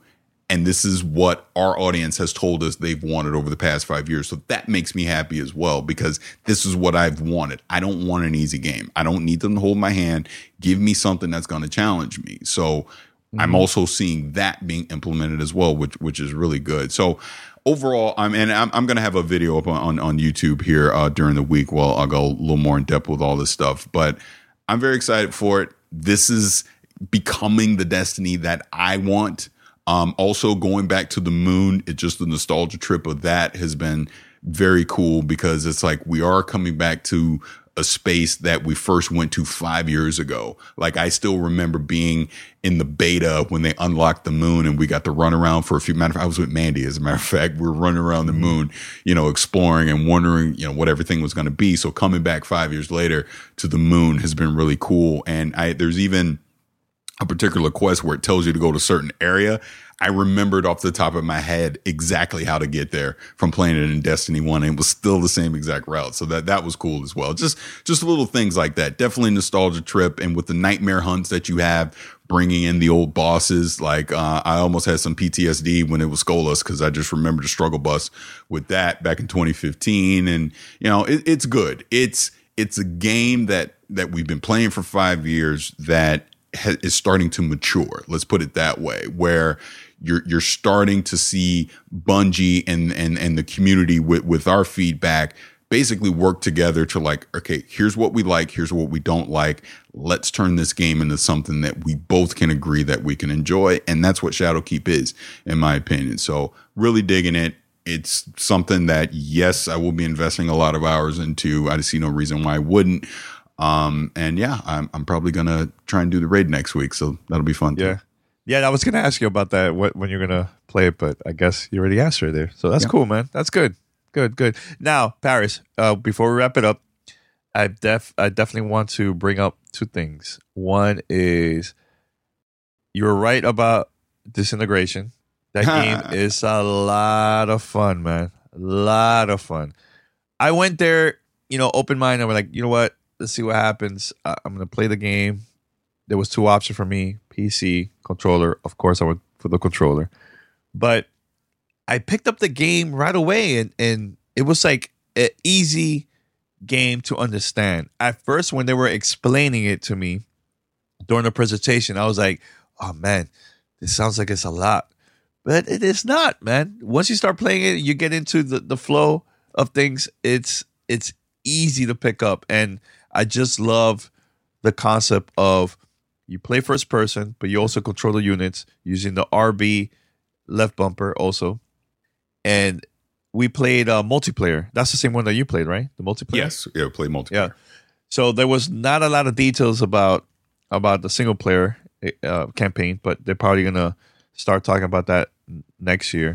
And this is what our audience has told us they've wanted over the past five years. So that makes me happy as well, because this is what I've wanted. I don't want an easy game. I don't need them to hold my hand. Give me something that's going to challenge me. So mm-hmm. I'm also seeing that being implemented as well, which which is really good. So overall, I'm and I'm, I'm going to have a video up on, on, on YouTube here uh, during the week. Well, I'll go a little more in depth with all this stuff, but I'm very excited for it. This is becoming the Destiny that I want. Um, also going back to the moon, it just the nostalgia trip of that has been very cool, because it's like we are coming back to a space that we first went to five years ago. Like, I still remember being in the beta when they unlocked the moon and we got to run around for a few matter of fact, I was with Mandy, as a matter of fact. We were running around the moon, you know, exploring and wondering, you know, what everything was going to be. So coming back five years later to the moon has been really cool. And I, there's even a particular quest where it tells you to go to a certain area. I remembered off the top of my head exactly how to get there from playing it in Destiny one, and it was still the same exact route. So that, that was cool as well. Just, just little things like that. Definitely nostalgia trip. And with the nightmare hunts that you have, bringing in the old bosses, like, uh, I almost had some P T S D when it was Skolas, because I just remember the struggle bus with that back in twenty fifteen. And, you know, it, it's good. It's, it's a game that, that we've been playing for five years that ha- is starting to mature. Let's put it that way, where You're you're starting to see Bungie and and and the community with, with our feedback basically work together to like, okay, here's what we like, here's what we don't like. Let's turn this game into something that we both can agree that we can enjoy. And that's what Shadowkeep is, in my opinion. So really digging it. It's something that, yes, I will be investing a lot of hours into. I see no reason why I wouldn't. Um, and yeah, I'm I'm probably gonna try and do the raid next week. So that'll be fun. Yeah. Too. Yeah, I was going to ask you about that, what, when you're going to play it, but I guess you already answered there. So that's yeah. cool, man. That's good. Good, good. Now, Paris, uh, before we wrap it up, I def I definitely want to bring up two things. One is, you're right about Disintegration. That game is a lot of fun, man. A lot of fun. I went there, you know, open minded. I'm like, you know what? Let's see what happens. Uh, I'm going to play the game. There was two options for me, P C, controller. Of course, I went for the controller. But I picked up the game right away, and, and it was like an easy game to understand. At first, when they were explaining it to me during the presentation, I was like, oh, man, this sounds like it's a lot. But it is not, man. Once you start playing it, you get into the, the flow of things. It's it's easy to pick up. And I just love the concept of, you play first person, but you also control the units using the R B left bumper also. And we played uh, multiplayer. That's the same one that you played, right? The multiplayer? Yes, yeah, we played multiplayer. Yeah. So there was not a lot of details about about the single player uh, campaign, but they're probably going to start talking about that next year.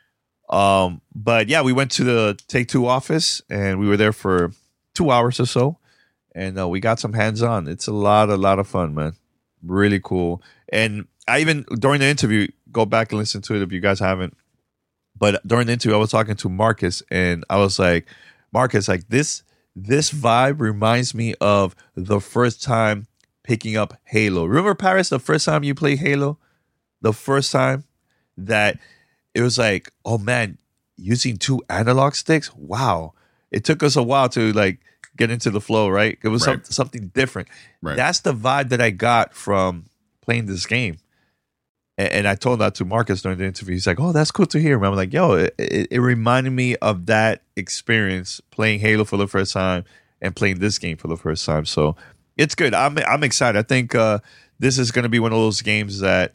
Um, but yeah, we went to the Take-Two office, and we were there for two hours or so. And uh, we got some hands-on. It's a lot, a lot of fun, man. Really cool. And I even, during the interview, go back and listen to it if you guys haven't. But during the interview, I was talking to Marcus, and I was like, Marcus, like this, this vibe reminds me of the first time picking up Halo. Remember, Paris, the first time you played Halo? The first time that it was like, oh man, using two analog sticks? Wow. It took us a while to like get into the flow, right? It was right. some, something different. Right. That's the vibe that I got from playing this game. And, and I told that to Marcus during the interview. He's like, oh, that's cool to hear. And I'm like, yo, it, it, it reminded me of that experience playing Halo for the first time and playing this game for the first time. So it's good. I'm I'm excited. I think uh, this is going to be one of those games that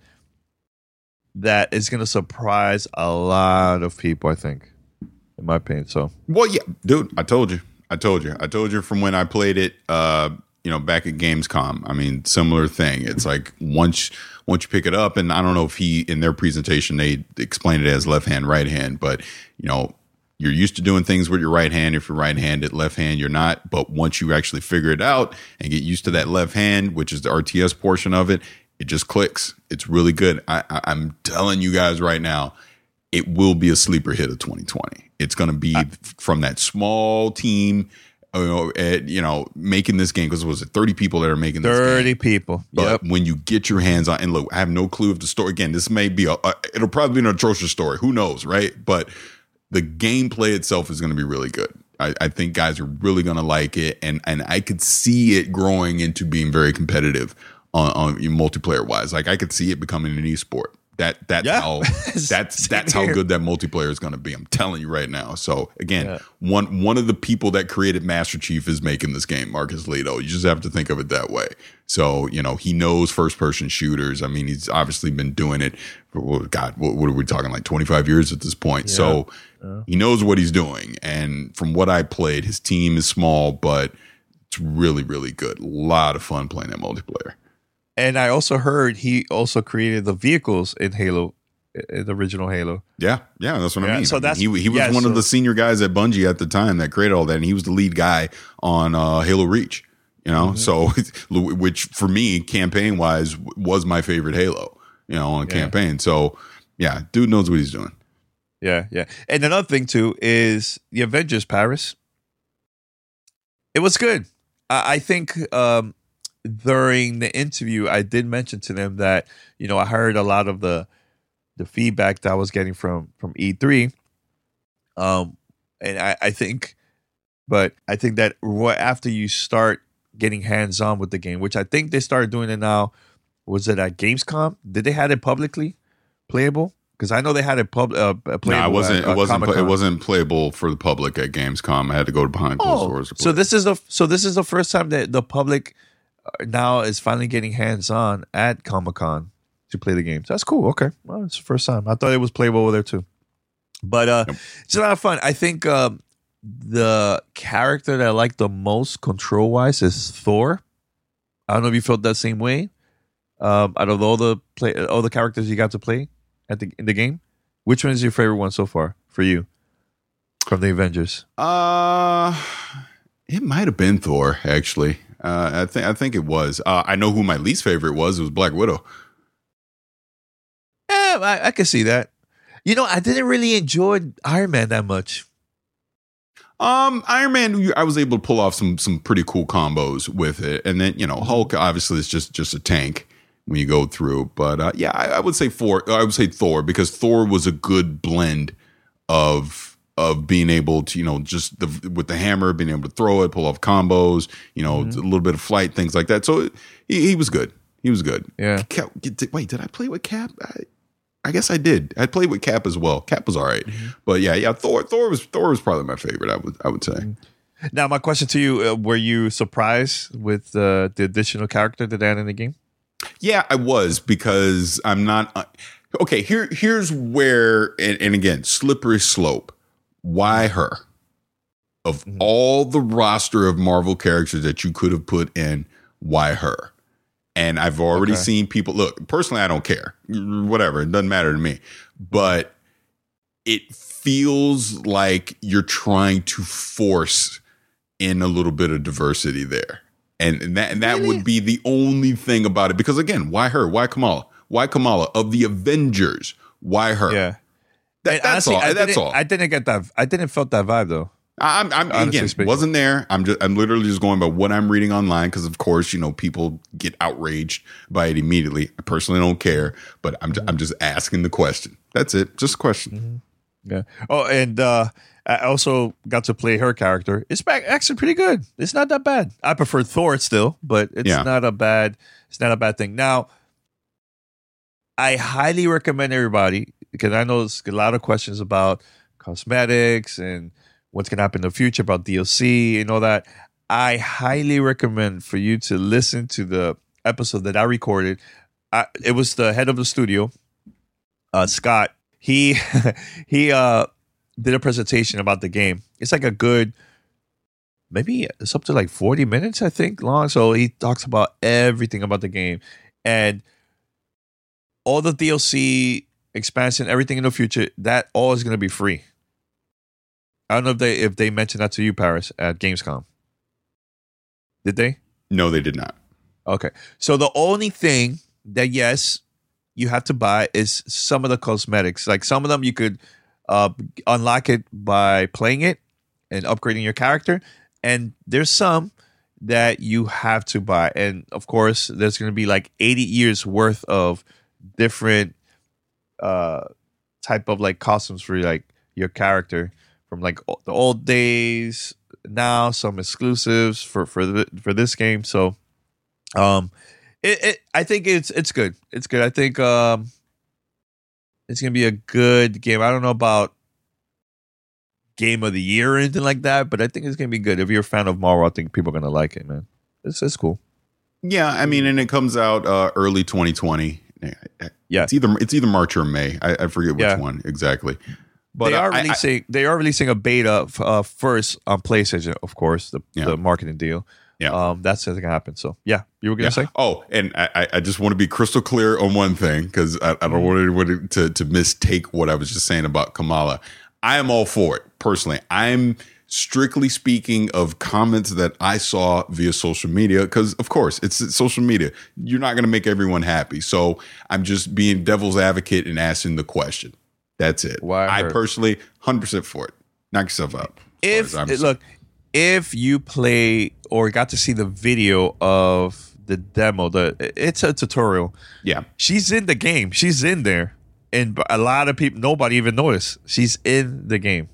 that is going to surprise a lot of people, I think, in my opinion. So, well, yeah, dude, I told you. I told you. I told you from when I played it, uh, you know, back at Gamescom. I mean, similar thing. It's like once once you pick it up, and I don't know if he, in their presentation, they explained it as left hand, right hand, but, you know, you're used to doing things with your right hand. If you're right-handed, left hand, you're not. But once you actually figure it out and get used to that left hand, which is the R T S portion of it, it just clicks. It's really good. I, I, I'm telling you guys right now, it will be a sleeper hit of twenty twenty. It's going to be from that small team you know, at, you know, making this game, because was it thirty people that are making this game? thirty people. But yep. when you get your hands on, and look, I have no clue if the story, again, this may be a, a it'll probably be an atrocious story. Who knows, right? But the gameplay itself is going to be really good. I, I think guys are really going to like it, and and I could see it growing into being very competitive on, on multiplayer wise. Like I could see it becoming an esport. That that's yeah. how that's that's how good that multiplayer is going to be. I'm telling you right now. So again, yeah. one one of the people that created Master Chief is making this game, Marcus Leto. You just have to think of it that way. So you know he knows first person shooters. I mean, he's obviously been doing it for well, God. What, what are we talking like twenty-five years at this point? Yeah. So yeah. he knows what he's doing. And from what I played, his team is small, but it's really really good. A lot of fun playing that multiplayer. And I also heard he also created the vehicles in Halo, in the original Halo. Yeah, yeah, that's what yeah, I mean. So that's, I mean, he he was yeah, one so, of the senior guys at Bungie at the time that created all that, and he was the lead guy on uh, Halo Reach. You know, mm-hmm. so which for me, campaign wise, was my favorite Halo. You know, on yeah. campaign. So yeah, dude knows what he's doing. Yeah, yeah. And another thing too is the Avengers Paris. It was good. I, I think. Um, During the interview, I did mention to them that, you know, I heard a lot of the the feedback that I was getting from from E three. Um, and I, I think, but I think that right after you start getting hands on with the game, which I think they started doing it now, was it at Gamescom? Did they have it publicly playable? Because I know they had it pub uh, playable. No, it wasn't. At, uh, it wasn't. Comic-Con. It wasn't playable for the public at Gamescom. I had to go to behind closed oh, doors. To play. So this is the so this is the first time that the public now is finally getting hands on at Comic-Con to play the games. That's cool. Okay, well, it's the first time. I thought it was playable over there too, but uh, yep. It's a lot of fun. I think um, the character that I like the most control wise is Thor. I don't know if you felt that same way. Um, out of all the play, all the characters you got to play at the in the game, which one is your favorite one so far for you from the Avengers? Uh it might have been Thor actually. Uh, I think I think it was. Uh, I know who my least favorite was. It was Black Widow. Yeah, I, I can see that. You know, I didn't really enjoy Iron Man that much. Um, Iron Man, I was able to pull off some some pretty cool combos with it, and then you know Hulk obviously is just just a tank when you go through. But uh, yeah, I, I would say Thor. I would say Thor because Thor was a good blend of. Of being able to, you know, just the, with the hammer, being able to throw it, pull off combos, you know, mm-hmm. a little bit of flight, things like that. So he, he was good. He was good. Yeah. Cap, did, wait, did I play with Cap? I, I guess I did. I played with Cap as well. Cap was all right. Mm-hmm. But yeah, yeah, Thor, Thor was Thor was probably my favorite. I would, I would say. Mm-hmm. Now, my question to you: uh, were you surprised with uh, the additional character that they had in the game? Yeah, I was because I'm not. Uh, okay, here, here's where, and, and again, slippery slope. Why her? Of mm-hmm. all the roster of Marvel characters that you could have put in, why her? And I've already okay. seen people look. Personally, I don't care. Whatever, it doesn't matter to me. But it feels like you're trying to force in a little bit of diversity there, and, and that and that really? would be the only thing about it. Because again, why her? Why Kamala? Why Kamala of the Avengers? Why her? Yeah. That, that's honestly, all. I that's all. I didn't get that. I didn't felt that vibe though. I'm, I'm again speaking. wasn't there. I'm just. I'm literally just going by what I'm reading online because, of course, you know, people get outraged by it immediately. I personally don't care, but I'm. Mm-hmm. I'm just asking the question. That's it. Just a question. Mm-hmm. Yeah. Oh, and uh, I also got to play her character. It's back, actually pretty good. It's not that bad. I prefer Thor still, but it's yeah. not a bad. It's not a bad thing. Now, I highly recommend everybody. Because I know there's a lot of questions about cosmetics and what's going to happen in the future about D L C and all that. I highly recommend for you to listen to the episode that I recorded. I, it was the head of the studio, uh, Scott. He he uh, did a presentation about the game. It's like a good, maybe it's up to like forty minutes, I think, long. So he talks about everything about the game and all the D L C expansion, everything in the future, that all is going to be free. I don't know if they if they mentioned that to you, Paris, at Gamescom. Did they? No, they did not. Okay. So the only thing that, yes, you have to buy is some of the cosmetics. Like some of them you could uh, unlock it by playing it and upgrading your character. and there's some that you have to buy. And of course, there's going to be like eighty years worth of different uh, type of like costumes for like your character from like the old days. Now some exclusives for for the, for this game. So, um, it, it I think it's it's good. It's good. I think um, it's gonna be a good game. I don't know about game of the year or anything like that, but I think it's gonna be good. If you're a fan of Marvel, I think people are gonna like it, man. It's it's cool. Yeah, I mean, and it comes out uh, early twenty twenty. Yeah, it's either it's either March or May. I, I forget which yeah. one exactly. But they are uh, releasing. I, I, they are releasing a beta uh, first on PlayStation, of course, the, yeah. the marketing deal. Yeah, um, that's going to happen. So, yeah, you were going to yeah. say? Oh, and I, I just want to be crystal clear on one thing because I, I don't want anyone to to mistake what I was just saying about Kamala. I am all for it personally. I'm strictly speaking of comments that I saw via social media because, of course, it's, it's social media. You're not going to make everyone happy. So I'm just being devil's advocate and asking the question. That's it. Why I personally, one hundred percent for it. Knock yourself out. If look, if you play or got to see the video of the demo, the it's a tutorial. Yeah, she's in the game. She's in there, and a lot of people, nobody even noticed. She's in the game.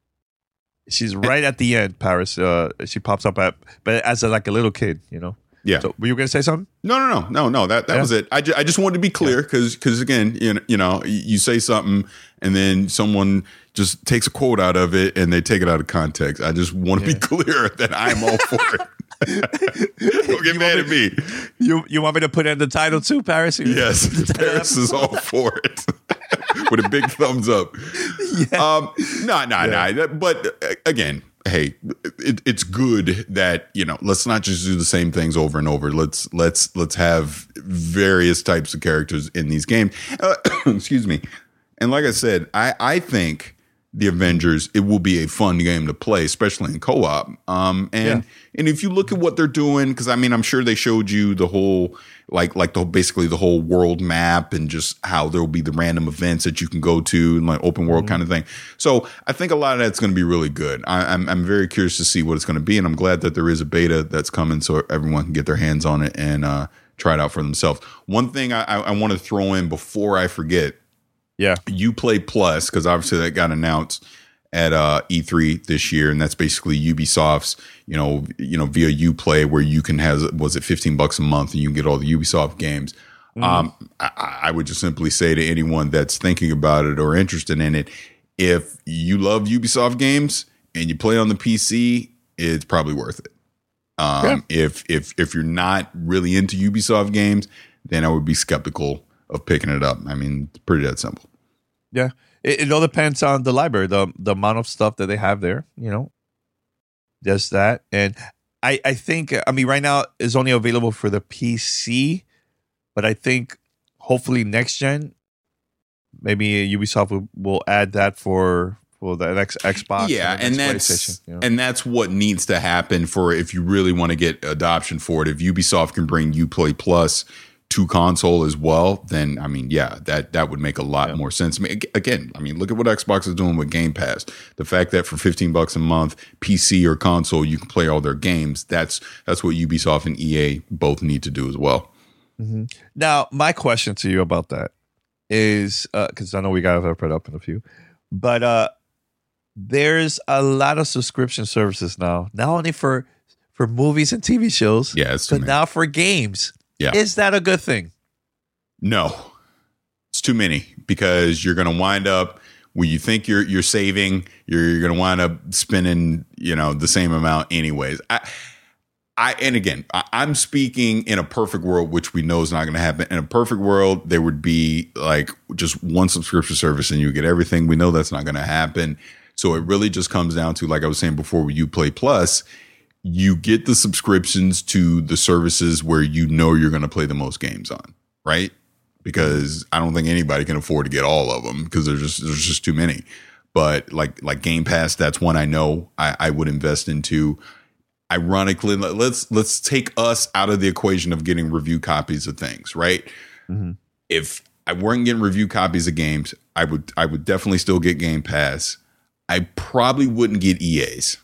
She's right at the end. Paris. Uh, she pops up at, but as a, like a little kid, you know. Yeah. So were you going to say something? No, no, no, no, no. That that yeah. was it. I, ju- I just wanted to be clear because because again, you know, you know, you say something and then someone just takes a quote out of it and they take it out of context. I just want to yeah. be clear that I'm all for it. Don't get you mad at me, me. You you want me to put in the title too, Paris? Yes, Paris is all for it. With a big thumbs up. Yeah. Um, no, no, no. But uh, again. Hey, it, it's good that, you know, let's not just do the same things over and over. Let's let's let's have various types of characters in these games. Uh, excuse me. And like I said, I, I think the Avengers, it will be a fun game to play, especially in co-op. Um, and yeah. and if you look at what they're doing, because I mean, I'm sure they showed you the whole like like the basically the whole world map and just how there will be the random events that you can go to and like open world mm-hmm. kind of thing. So I think a lot of that's going to be really good. I, I'm I'm very curious to see what it's going to be, and I'm glad that there is a beta that's coming so everyone can get their hands on it and uh, try it out for themselves. One thing I, I, I want to throw in before I forget. Yeah, Uplay Plus, because obviously that got announced at uh, E three this year, and that's basically Ubisoft's, you know, you know, via Uplay, where you can have was it fifteen bucks a month, and you can get all the Ubisoft games. Mm-hmm. Um, I, I would just simply say to anyone that's thinking about it or interested in it, if you love Ubisoft games and you play on the P C, it's probably worth it. Um, yeah. If if if you're not really into Ubisoft games, then I would be skeptical of picking it up. I mean, it's pretty that simple. Yeah, it, it all depends on the library, the the amount of stuff that they have there. You know, just that, and I I think I mean right now it's only available for the P C, but I think hopefully next gen, maybe Ubisoft will, will add that for for the next Xbox. Yeah, and, the next and that's you know? and that's what needs to happen for if you really want to get adoption for it. If Ubisoft can bring Uplay Plus to console as well, then I mean, yeah, that that would make a lot yeah. more sense. I mean, again, I mean, look at what Xbox is doing with Game Pass. The fact that for fifteen bucks a month, P C or console, you can play all their games. That's that's what Ubisoft and E A both need to do as well. Mm-hmm. Now, my question to you about that is because uh, I know we got to put up in a few, but uh, there's a lot of subscription services now, not only for for movies and T V shows, yeah, it's but many. now for games. Yeah. Is that a good thing? No, it's too many because you're going to wind up where you think you're you're saving, you're, you're going to wind up spending, you know, the same amount anyways. I, I and again, I, I'm speaking in a perfect world, which we know is not going to happen. In a perfect world, there would be like just one subscription service and you get everything. We know that's not going to happen. So it really just comes down to, like I was saying before, with Uplay Plus, you get the subscriptions to the services where you know you're going to play the most games on, right? Because I don't think anybody can afford to get all of them because there's just there's just too many. But like like Game Pass, that's one I know I, I would invest into. Ironically, let's let's take us out of the equation of getting review copies of things, right? Mm-hmm. If I weren't getting review copies of games, I would I would definitely still get Game Pass. I probably wouldn't get E A's.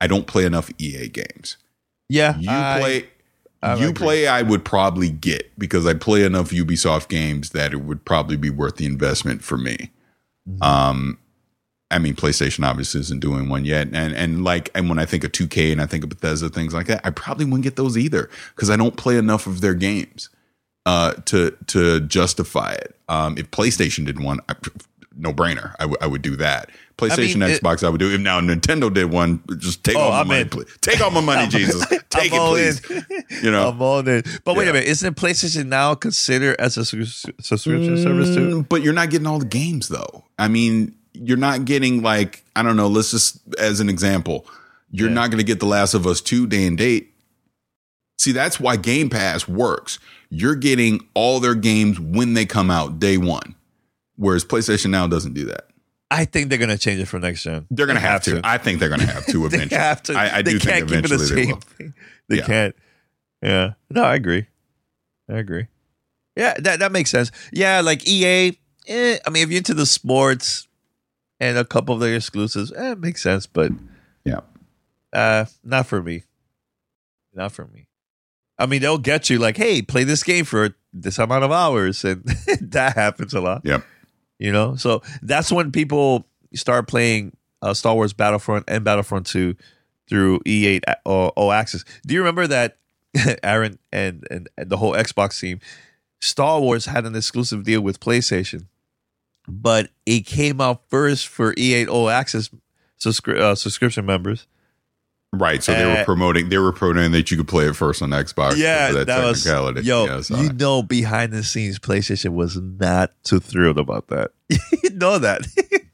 I don't play enough E A games. Yeah, you I, play. I you agree. play. I would probably get because I play enough Ubisoft games that it would probably be worth the investment for me. Mm-hmm. Um, I mean, PlayStation obviously isn't doing one yet, and and like, and when I think of two K and I think of Bethesda, things like that, I probably wouldn't get those either because I don't play enough of their games uh, to to justify it. Um, if PlayStation did one, I, no brainer, I, w- I would do that. PlayStation, I mean, Xbox, it, I would do. If now Nintendo did one, just take oh, all my I'm money, in. please. Take all my money, Jesus. Take I'm it, please. In. You know, I'm all in. But wait yeah. a minute, isn't PlayStation Now considered as a su- subscription mm, service too? But you're not getting all the games, though. I mean, you're not getting like I don't know. Let's just as an example, you're yeah. not going to get The Last of Us two day and date. See, that's why Game Pass works. You're getting all their games when they come out day one, whereas PlayStation Now doesn't do that. I think they're going to change it for next gen. They're going to have to. I think they're going to have to eventually. They have to. I, I they do can't think keep it the eventually they same will. thing. They Yeah. can't. Yeah. No, I agree. I agree. Yeah, that, that makes sense. Yeah, like E A, eh, I mean, if you're into the sports and a couple of their exclusives, eh, it makes sense, but Yeah. uh, not for me. Not for me. I mean, they'll get you like, hey, play this game for this amount of hours, and that happens a lot. Yep. You know, so that's when people start playing uh, Star Wars Battlefront and Battlefront two through E eight O, o Access. Do you remember that, Aaron, and, and and the whole Xbox team? Star Wars had an exclusive deal with PlayStation, but it came out first for E eight O Access subscri- uh, subscription members. Right. So they Uh, were promoting. They were promoting that you could play it first on Xbox. Yeah, for that, that was technicality. yo. Yeah, so you I- know, behind the scenes, PlayStation was not too thrilled about that. You know that.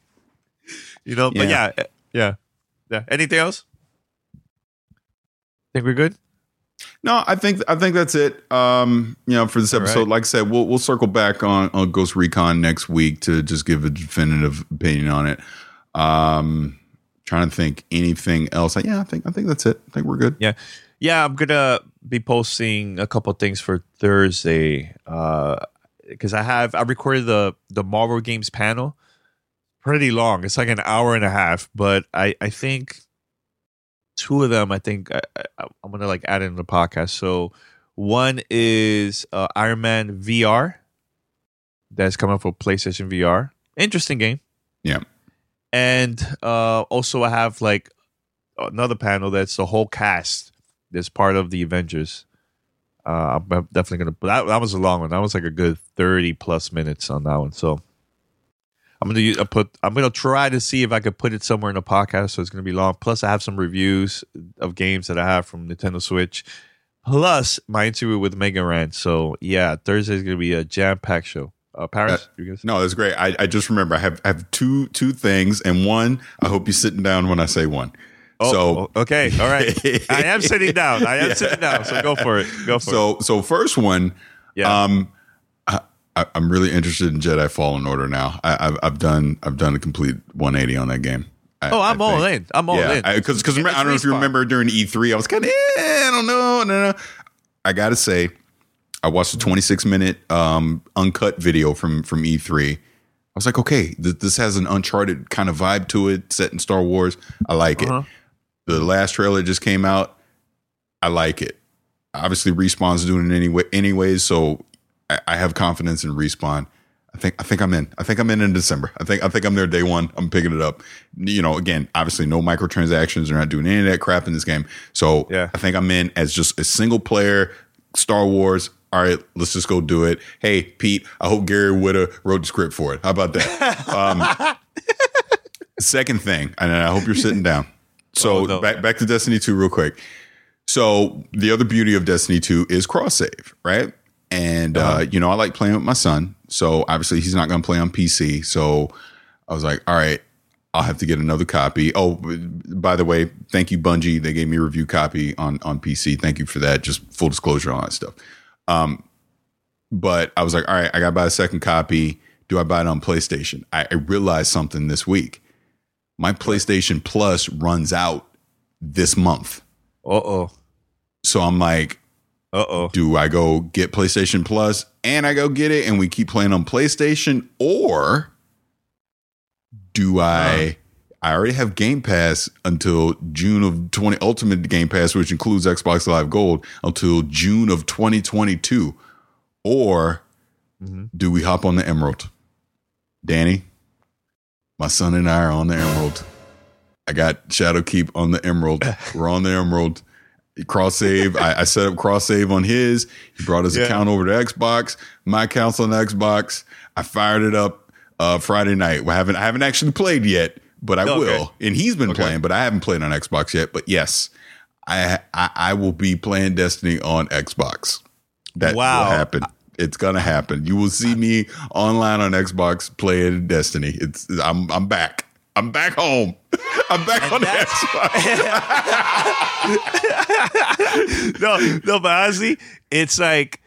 You know, but Yeah. yeah, yeah, yeah. Anything else? Think we're good? No, I think I think that's it. Um, you know, for this All episode, right. like I said, we'll we'll circle back on, on Ghost Recon next week to just give a definitive opinion on it. Um, trying to think anything else. Yeah, I think I think that's it. I think we're good. Yeah, yeah. I'm gonna be posting a couple things for Thursday because I have I recorded the the Marvel Games panel. Pretty long. It's like an hour and a half, but I I think two of them I think I, I, I'm gonna like add in the podcast. So one is uh, Iron Man V R that's coming up for PlayStation V R. Interesting game. Yeah. And uh, also I have like another panel that's the whole cast that's part of the Avengers. Uh, I'm definitely gonna. That, that was a long one. That was like a good thirty plus minutes on that one. So I'm gonna use, I put. I'm gonna try to see if I could put it somewhere in the podcast. So it's gonna be long. Plus, I have some reviews of games that I have from Nintendo Switch. Plus, my interview with Mega Ran. So yeah, Thursday is gonna be a jam packed show. Uh, Paris, Uh, you guys? No, that's great. I, I just remember I have I have two two things, and one I hope you're sitting down when I say one. Oh, so okay, all right. I am sitting down. I am yeah. sitting down. So go for it. Go for so, it. So so first one, Yeah. Um, I, I, I'm really interested in Jedi Fallen Order now. I, I've I've done I've done a complete one eighty on that game. I, oh, I'm I all think. in. I'm all yeah, in. Because because I don't know if you remember during E three, I was kind of eh, I don't know. No, no. I gotta say, I watched a twenty-six minute um, uncut video from from E three. I was like, okay, th- this has an Uncharted kind of vibe to it, set in Star Wars. I like Uh-huh. it. The last trailer just came out. I like it. Obviously, Respawn's doing it anyway, anyways, so I, I have confidence in Respawn. I think I think I'm in. I think I'm in in December. I think I think I'm there day one. I'm picking it up. You know, again, obviously no microtransactions. They're not doing any of that crap in this game. So Yeah. I think I'm in as just a single player Star Wars. All right, let's just go do it. Hey, Pete, I hope Gary Whitta wrote the script for it. How about that? Um, second thing, and I hope you're sitting down. So Oh, no. back back to Destiny two real quick. So the other beauty of Destiny two is cross save, right? And uh, you know, I like playing with my son. So obviously he's not going to play on P C. So I was like, all right, I'll have to get another copy. Oh, by the way, thank you, Bungie. They gave me a review copy on on P C. Thank you for that. Just full disclosure on that stuff. Um, but I was like, all right, I got to buy a second copy. Do I buy it on PlayStation? I, I realized something this week. My PlayStation Plus runs out this month. Uh-oh. So I'm like, Uh-oh. do I go get PlayStation Plus and I go get it and we keep playing on PlayStation, or do I, uh. I already have Game Pass until June of twenty Ultimate Game Pass, which includes Xbox Live Gold, until June of twenty twenty-two. Or mm-hmm. do we hop on the Emerald? Danny, my son and I are on the Emerald. I got Shadowkeep on the Emerald. We're on the Emerald. Cross save. I, I set up cross save on his. He brought his yeah. account over to Xbox. My account's on the Xbox. I fired it up uh, Friday night. I haven't I haven't actually played yet, but I okay. will. And he's been okay. playing, but I haven't played on Xbox yet. But yes, I I, I will be playing Destiny on Xbox. That wow. will happen. It's gonna happen. You will see me online on Xbox playing Destiny. It's I'm I'm back. I'm back home. I'm back and on the Xbox. no, no, but honestly, it's like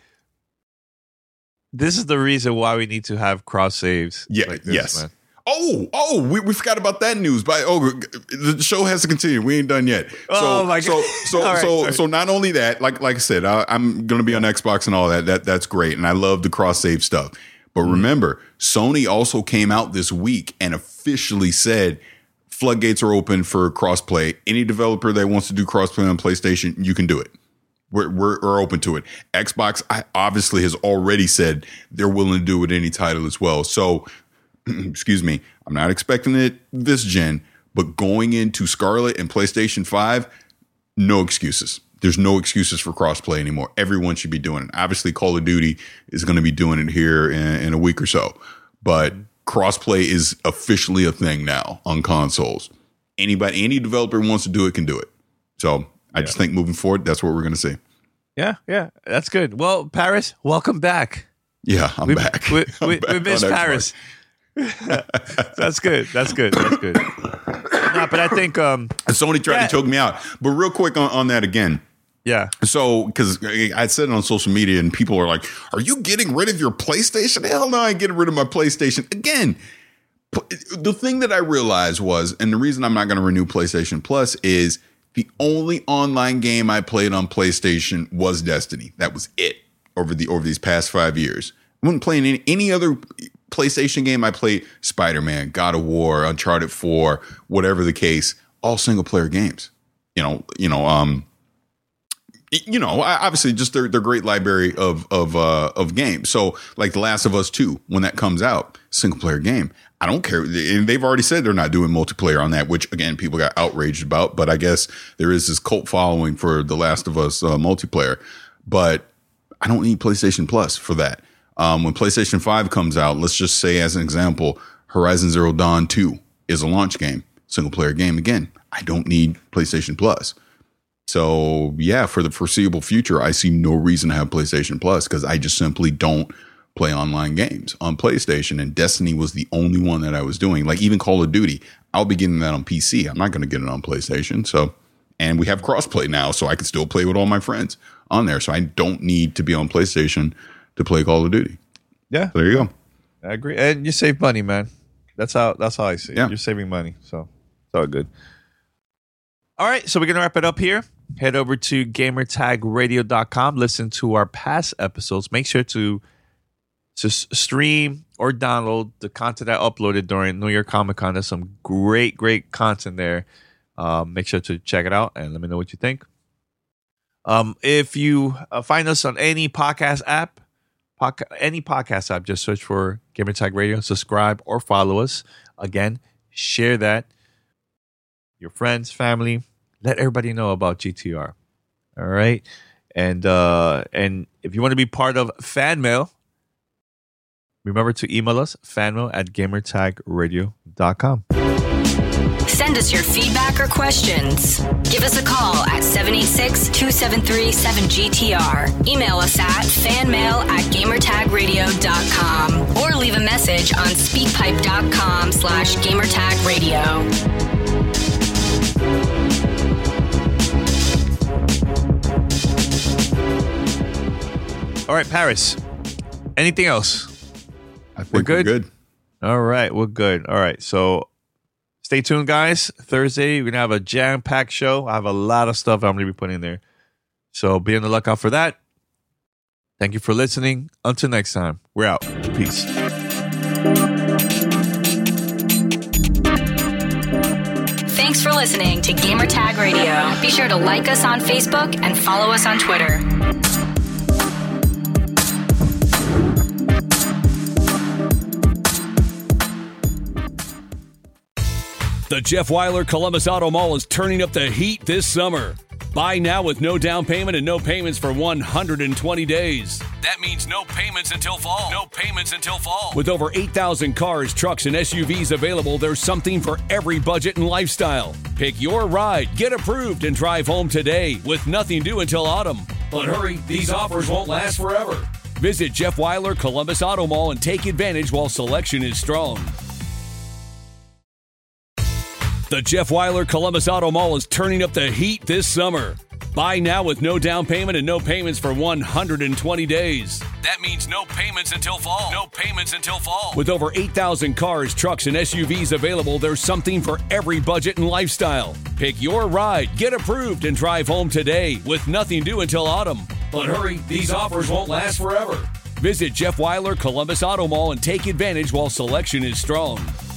this is the reason why we need to have cross saves. Yeah, like this, yes. Man. Oh, oh, we, we forgot about that news. But oh, the show has to continue. We ain't done yet. So, oh my so, God. so, right, so, right. so, not only that, like, like I said, I, I'm going to be on Xbox and all that. That, that's great, and I love the cross save stuff. But mm. remember, Sony also came out this week and officially said floodgates are open for crossplay. Any developer that wants to do crossplay on PlayStation, you can do it. We're, we're, we're open to it. Xbox obviously has already said they're willing to do it with any title as well. So, excuse me, I'm not expecting it this gen, but going into Scarlet and PlayStation five, no excuses. There's no excuses for crossplay anymore. Everyone should be doing it. Obviously, Call of Duty is going to be doing it here in, in a week or so, but crossplay is officially a thing now on consoles. Anybody, any developer who wants to do it can do it. So I yeah. just think moving forward, that's what we're going to see. Yeah, yeah, that's good. Well, Paris, welcome back. Yeah, I'm we, back. We, I'm we, back we missed Paris. That's good. That's good. That's good. No, but I think um, Sony tried yeah. to choke me out. But real quick on, on that again. Yeah. So, because I said it on social media and people are like, are you getting rid of your PlayStation? Hell no, I ain't getting rid of my PlayStation. Again, the thing that I realized was, and the reason I'm not going to renew PlayStation Plus is the only online game I played on PlayStation was Destiny. That was it over the over these past five years. I wasn't playing any, any other PlayStation game. I played Spider-Man, God of War, Uncharted four, whatever the case, all single player games. You know, you know, um, you know, obviously just their their great library of of uh, of games. So like The Last of Us two, when that comes out, single player game. I don't care. And they've already said they're not doing multiplayer on that, which again, people got outraged about. But I guess there is this cult following for The Last of Us uh, multiplayer. But I don't need PlayStation Plus for that. Um, when PlayStation five comes out, let's just say as an example, Horizon Zero Dawn two is a launch game, single player game. Again, I don't need PlayStation Plus. So yeah, for the foreseeable future, I see no reason to have PlayStation Plus because I just simply don't play online games on PlayStation. And Destiny was the only one that I was doing. Like even Call of Duty, I'll be getting that on P C. I'm not going to get it on PlayStation. So, and we have crossplay now, so I can still play with all my friends on there. So I don't need to be on PlayStation to play Call of Duty. Yeah, so there you go. I agree, and you save money, man. That's how. That's how I see it. Yeah. You're saving money, so it's all good. All right, so we're gonna wrap it up here. Head over to gamer tag radio dot com. Listen to our past episodes. Make sure to to stream or download the content I uploaded during New York Comic Con. There's some great, great content there. Um, make sure to check it out and let me know what you think. Um, if you uh, find us on any podcast app, podca- any podcast app, just search for Gamertag Radio, subscribe or follow us. Again, share that. Your friends, family, let everybody know about G T R. All right. And uh, and if you want to be part of fan mail, remember to email us, fanmail at gamertag radio dot com. Send us your feedback or questions. Give us a call at seven eight six, two seven three, seven G T R. Email us at fanmail at gamertag radio dot com or leave a message on speakpipe dot com slash gamertag radio. All right, Paris. Anything else? I think we're good? We're good. All right, we're good. All right, so stay tuned, guys. Thursday, we're going to have a jam-packed show. I have a lot of stuff I'm going to be putting in there. So be on the lookout for that. Thank you for listening. Until next time, we're out. Peace. Thanks for listening to Gamertag Radio. Be sure to like us on Facebook and follow us on Twitter. The Jeff Weiler Columbus Auto Mall is turning up the heat this summer. Buy now with no down payment and no payments for one hundred twenty days. That means no payments until fall. No payments until fall. With over eight thousand cars, trucks, and S U Vs available, there's something for every budget and lifestyle. Pick your ride, get approved, and drive home today with nothing due until autumn. But hurry, these offers won't last forever. Visit Jeff Weiler Columbus Auto Mall and take advantage while selection is strong. The Jeff Weiler Columbus Auto Mall is turning up the heat this summer. Buy now with no down payment and no payments for one hundred twenty days. That means no payments until fall. No payments until fall. With over eight thousand cars, trucks, and S U Vs available, there's something for every budget and lifestyle. Pick your ride, get approved, and drive home today with nothing due until autumn. But hurry, these offers won't last forever. Visit Jeff Weiler Columbus Auto Mall and take advantage while selection is strong.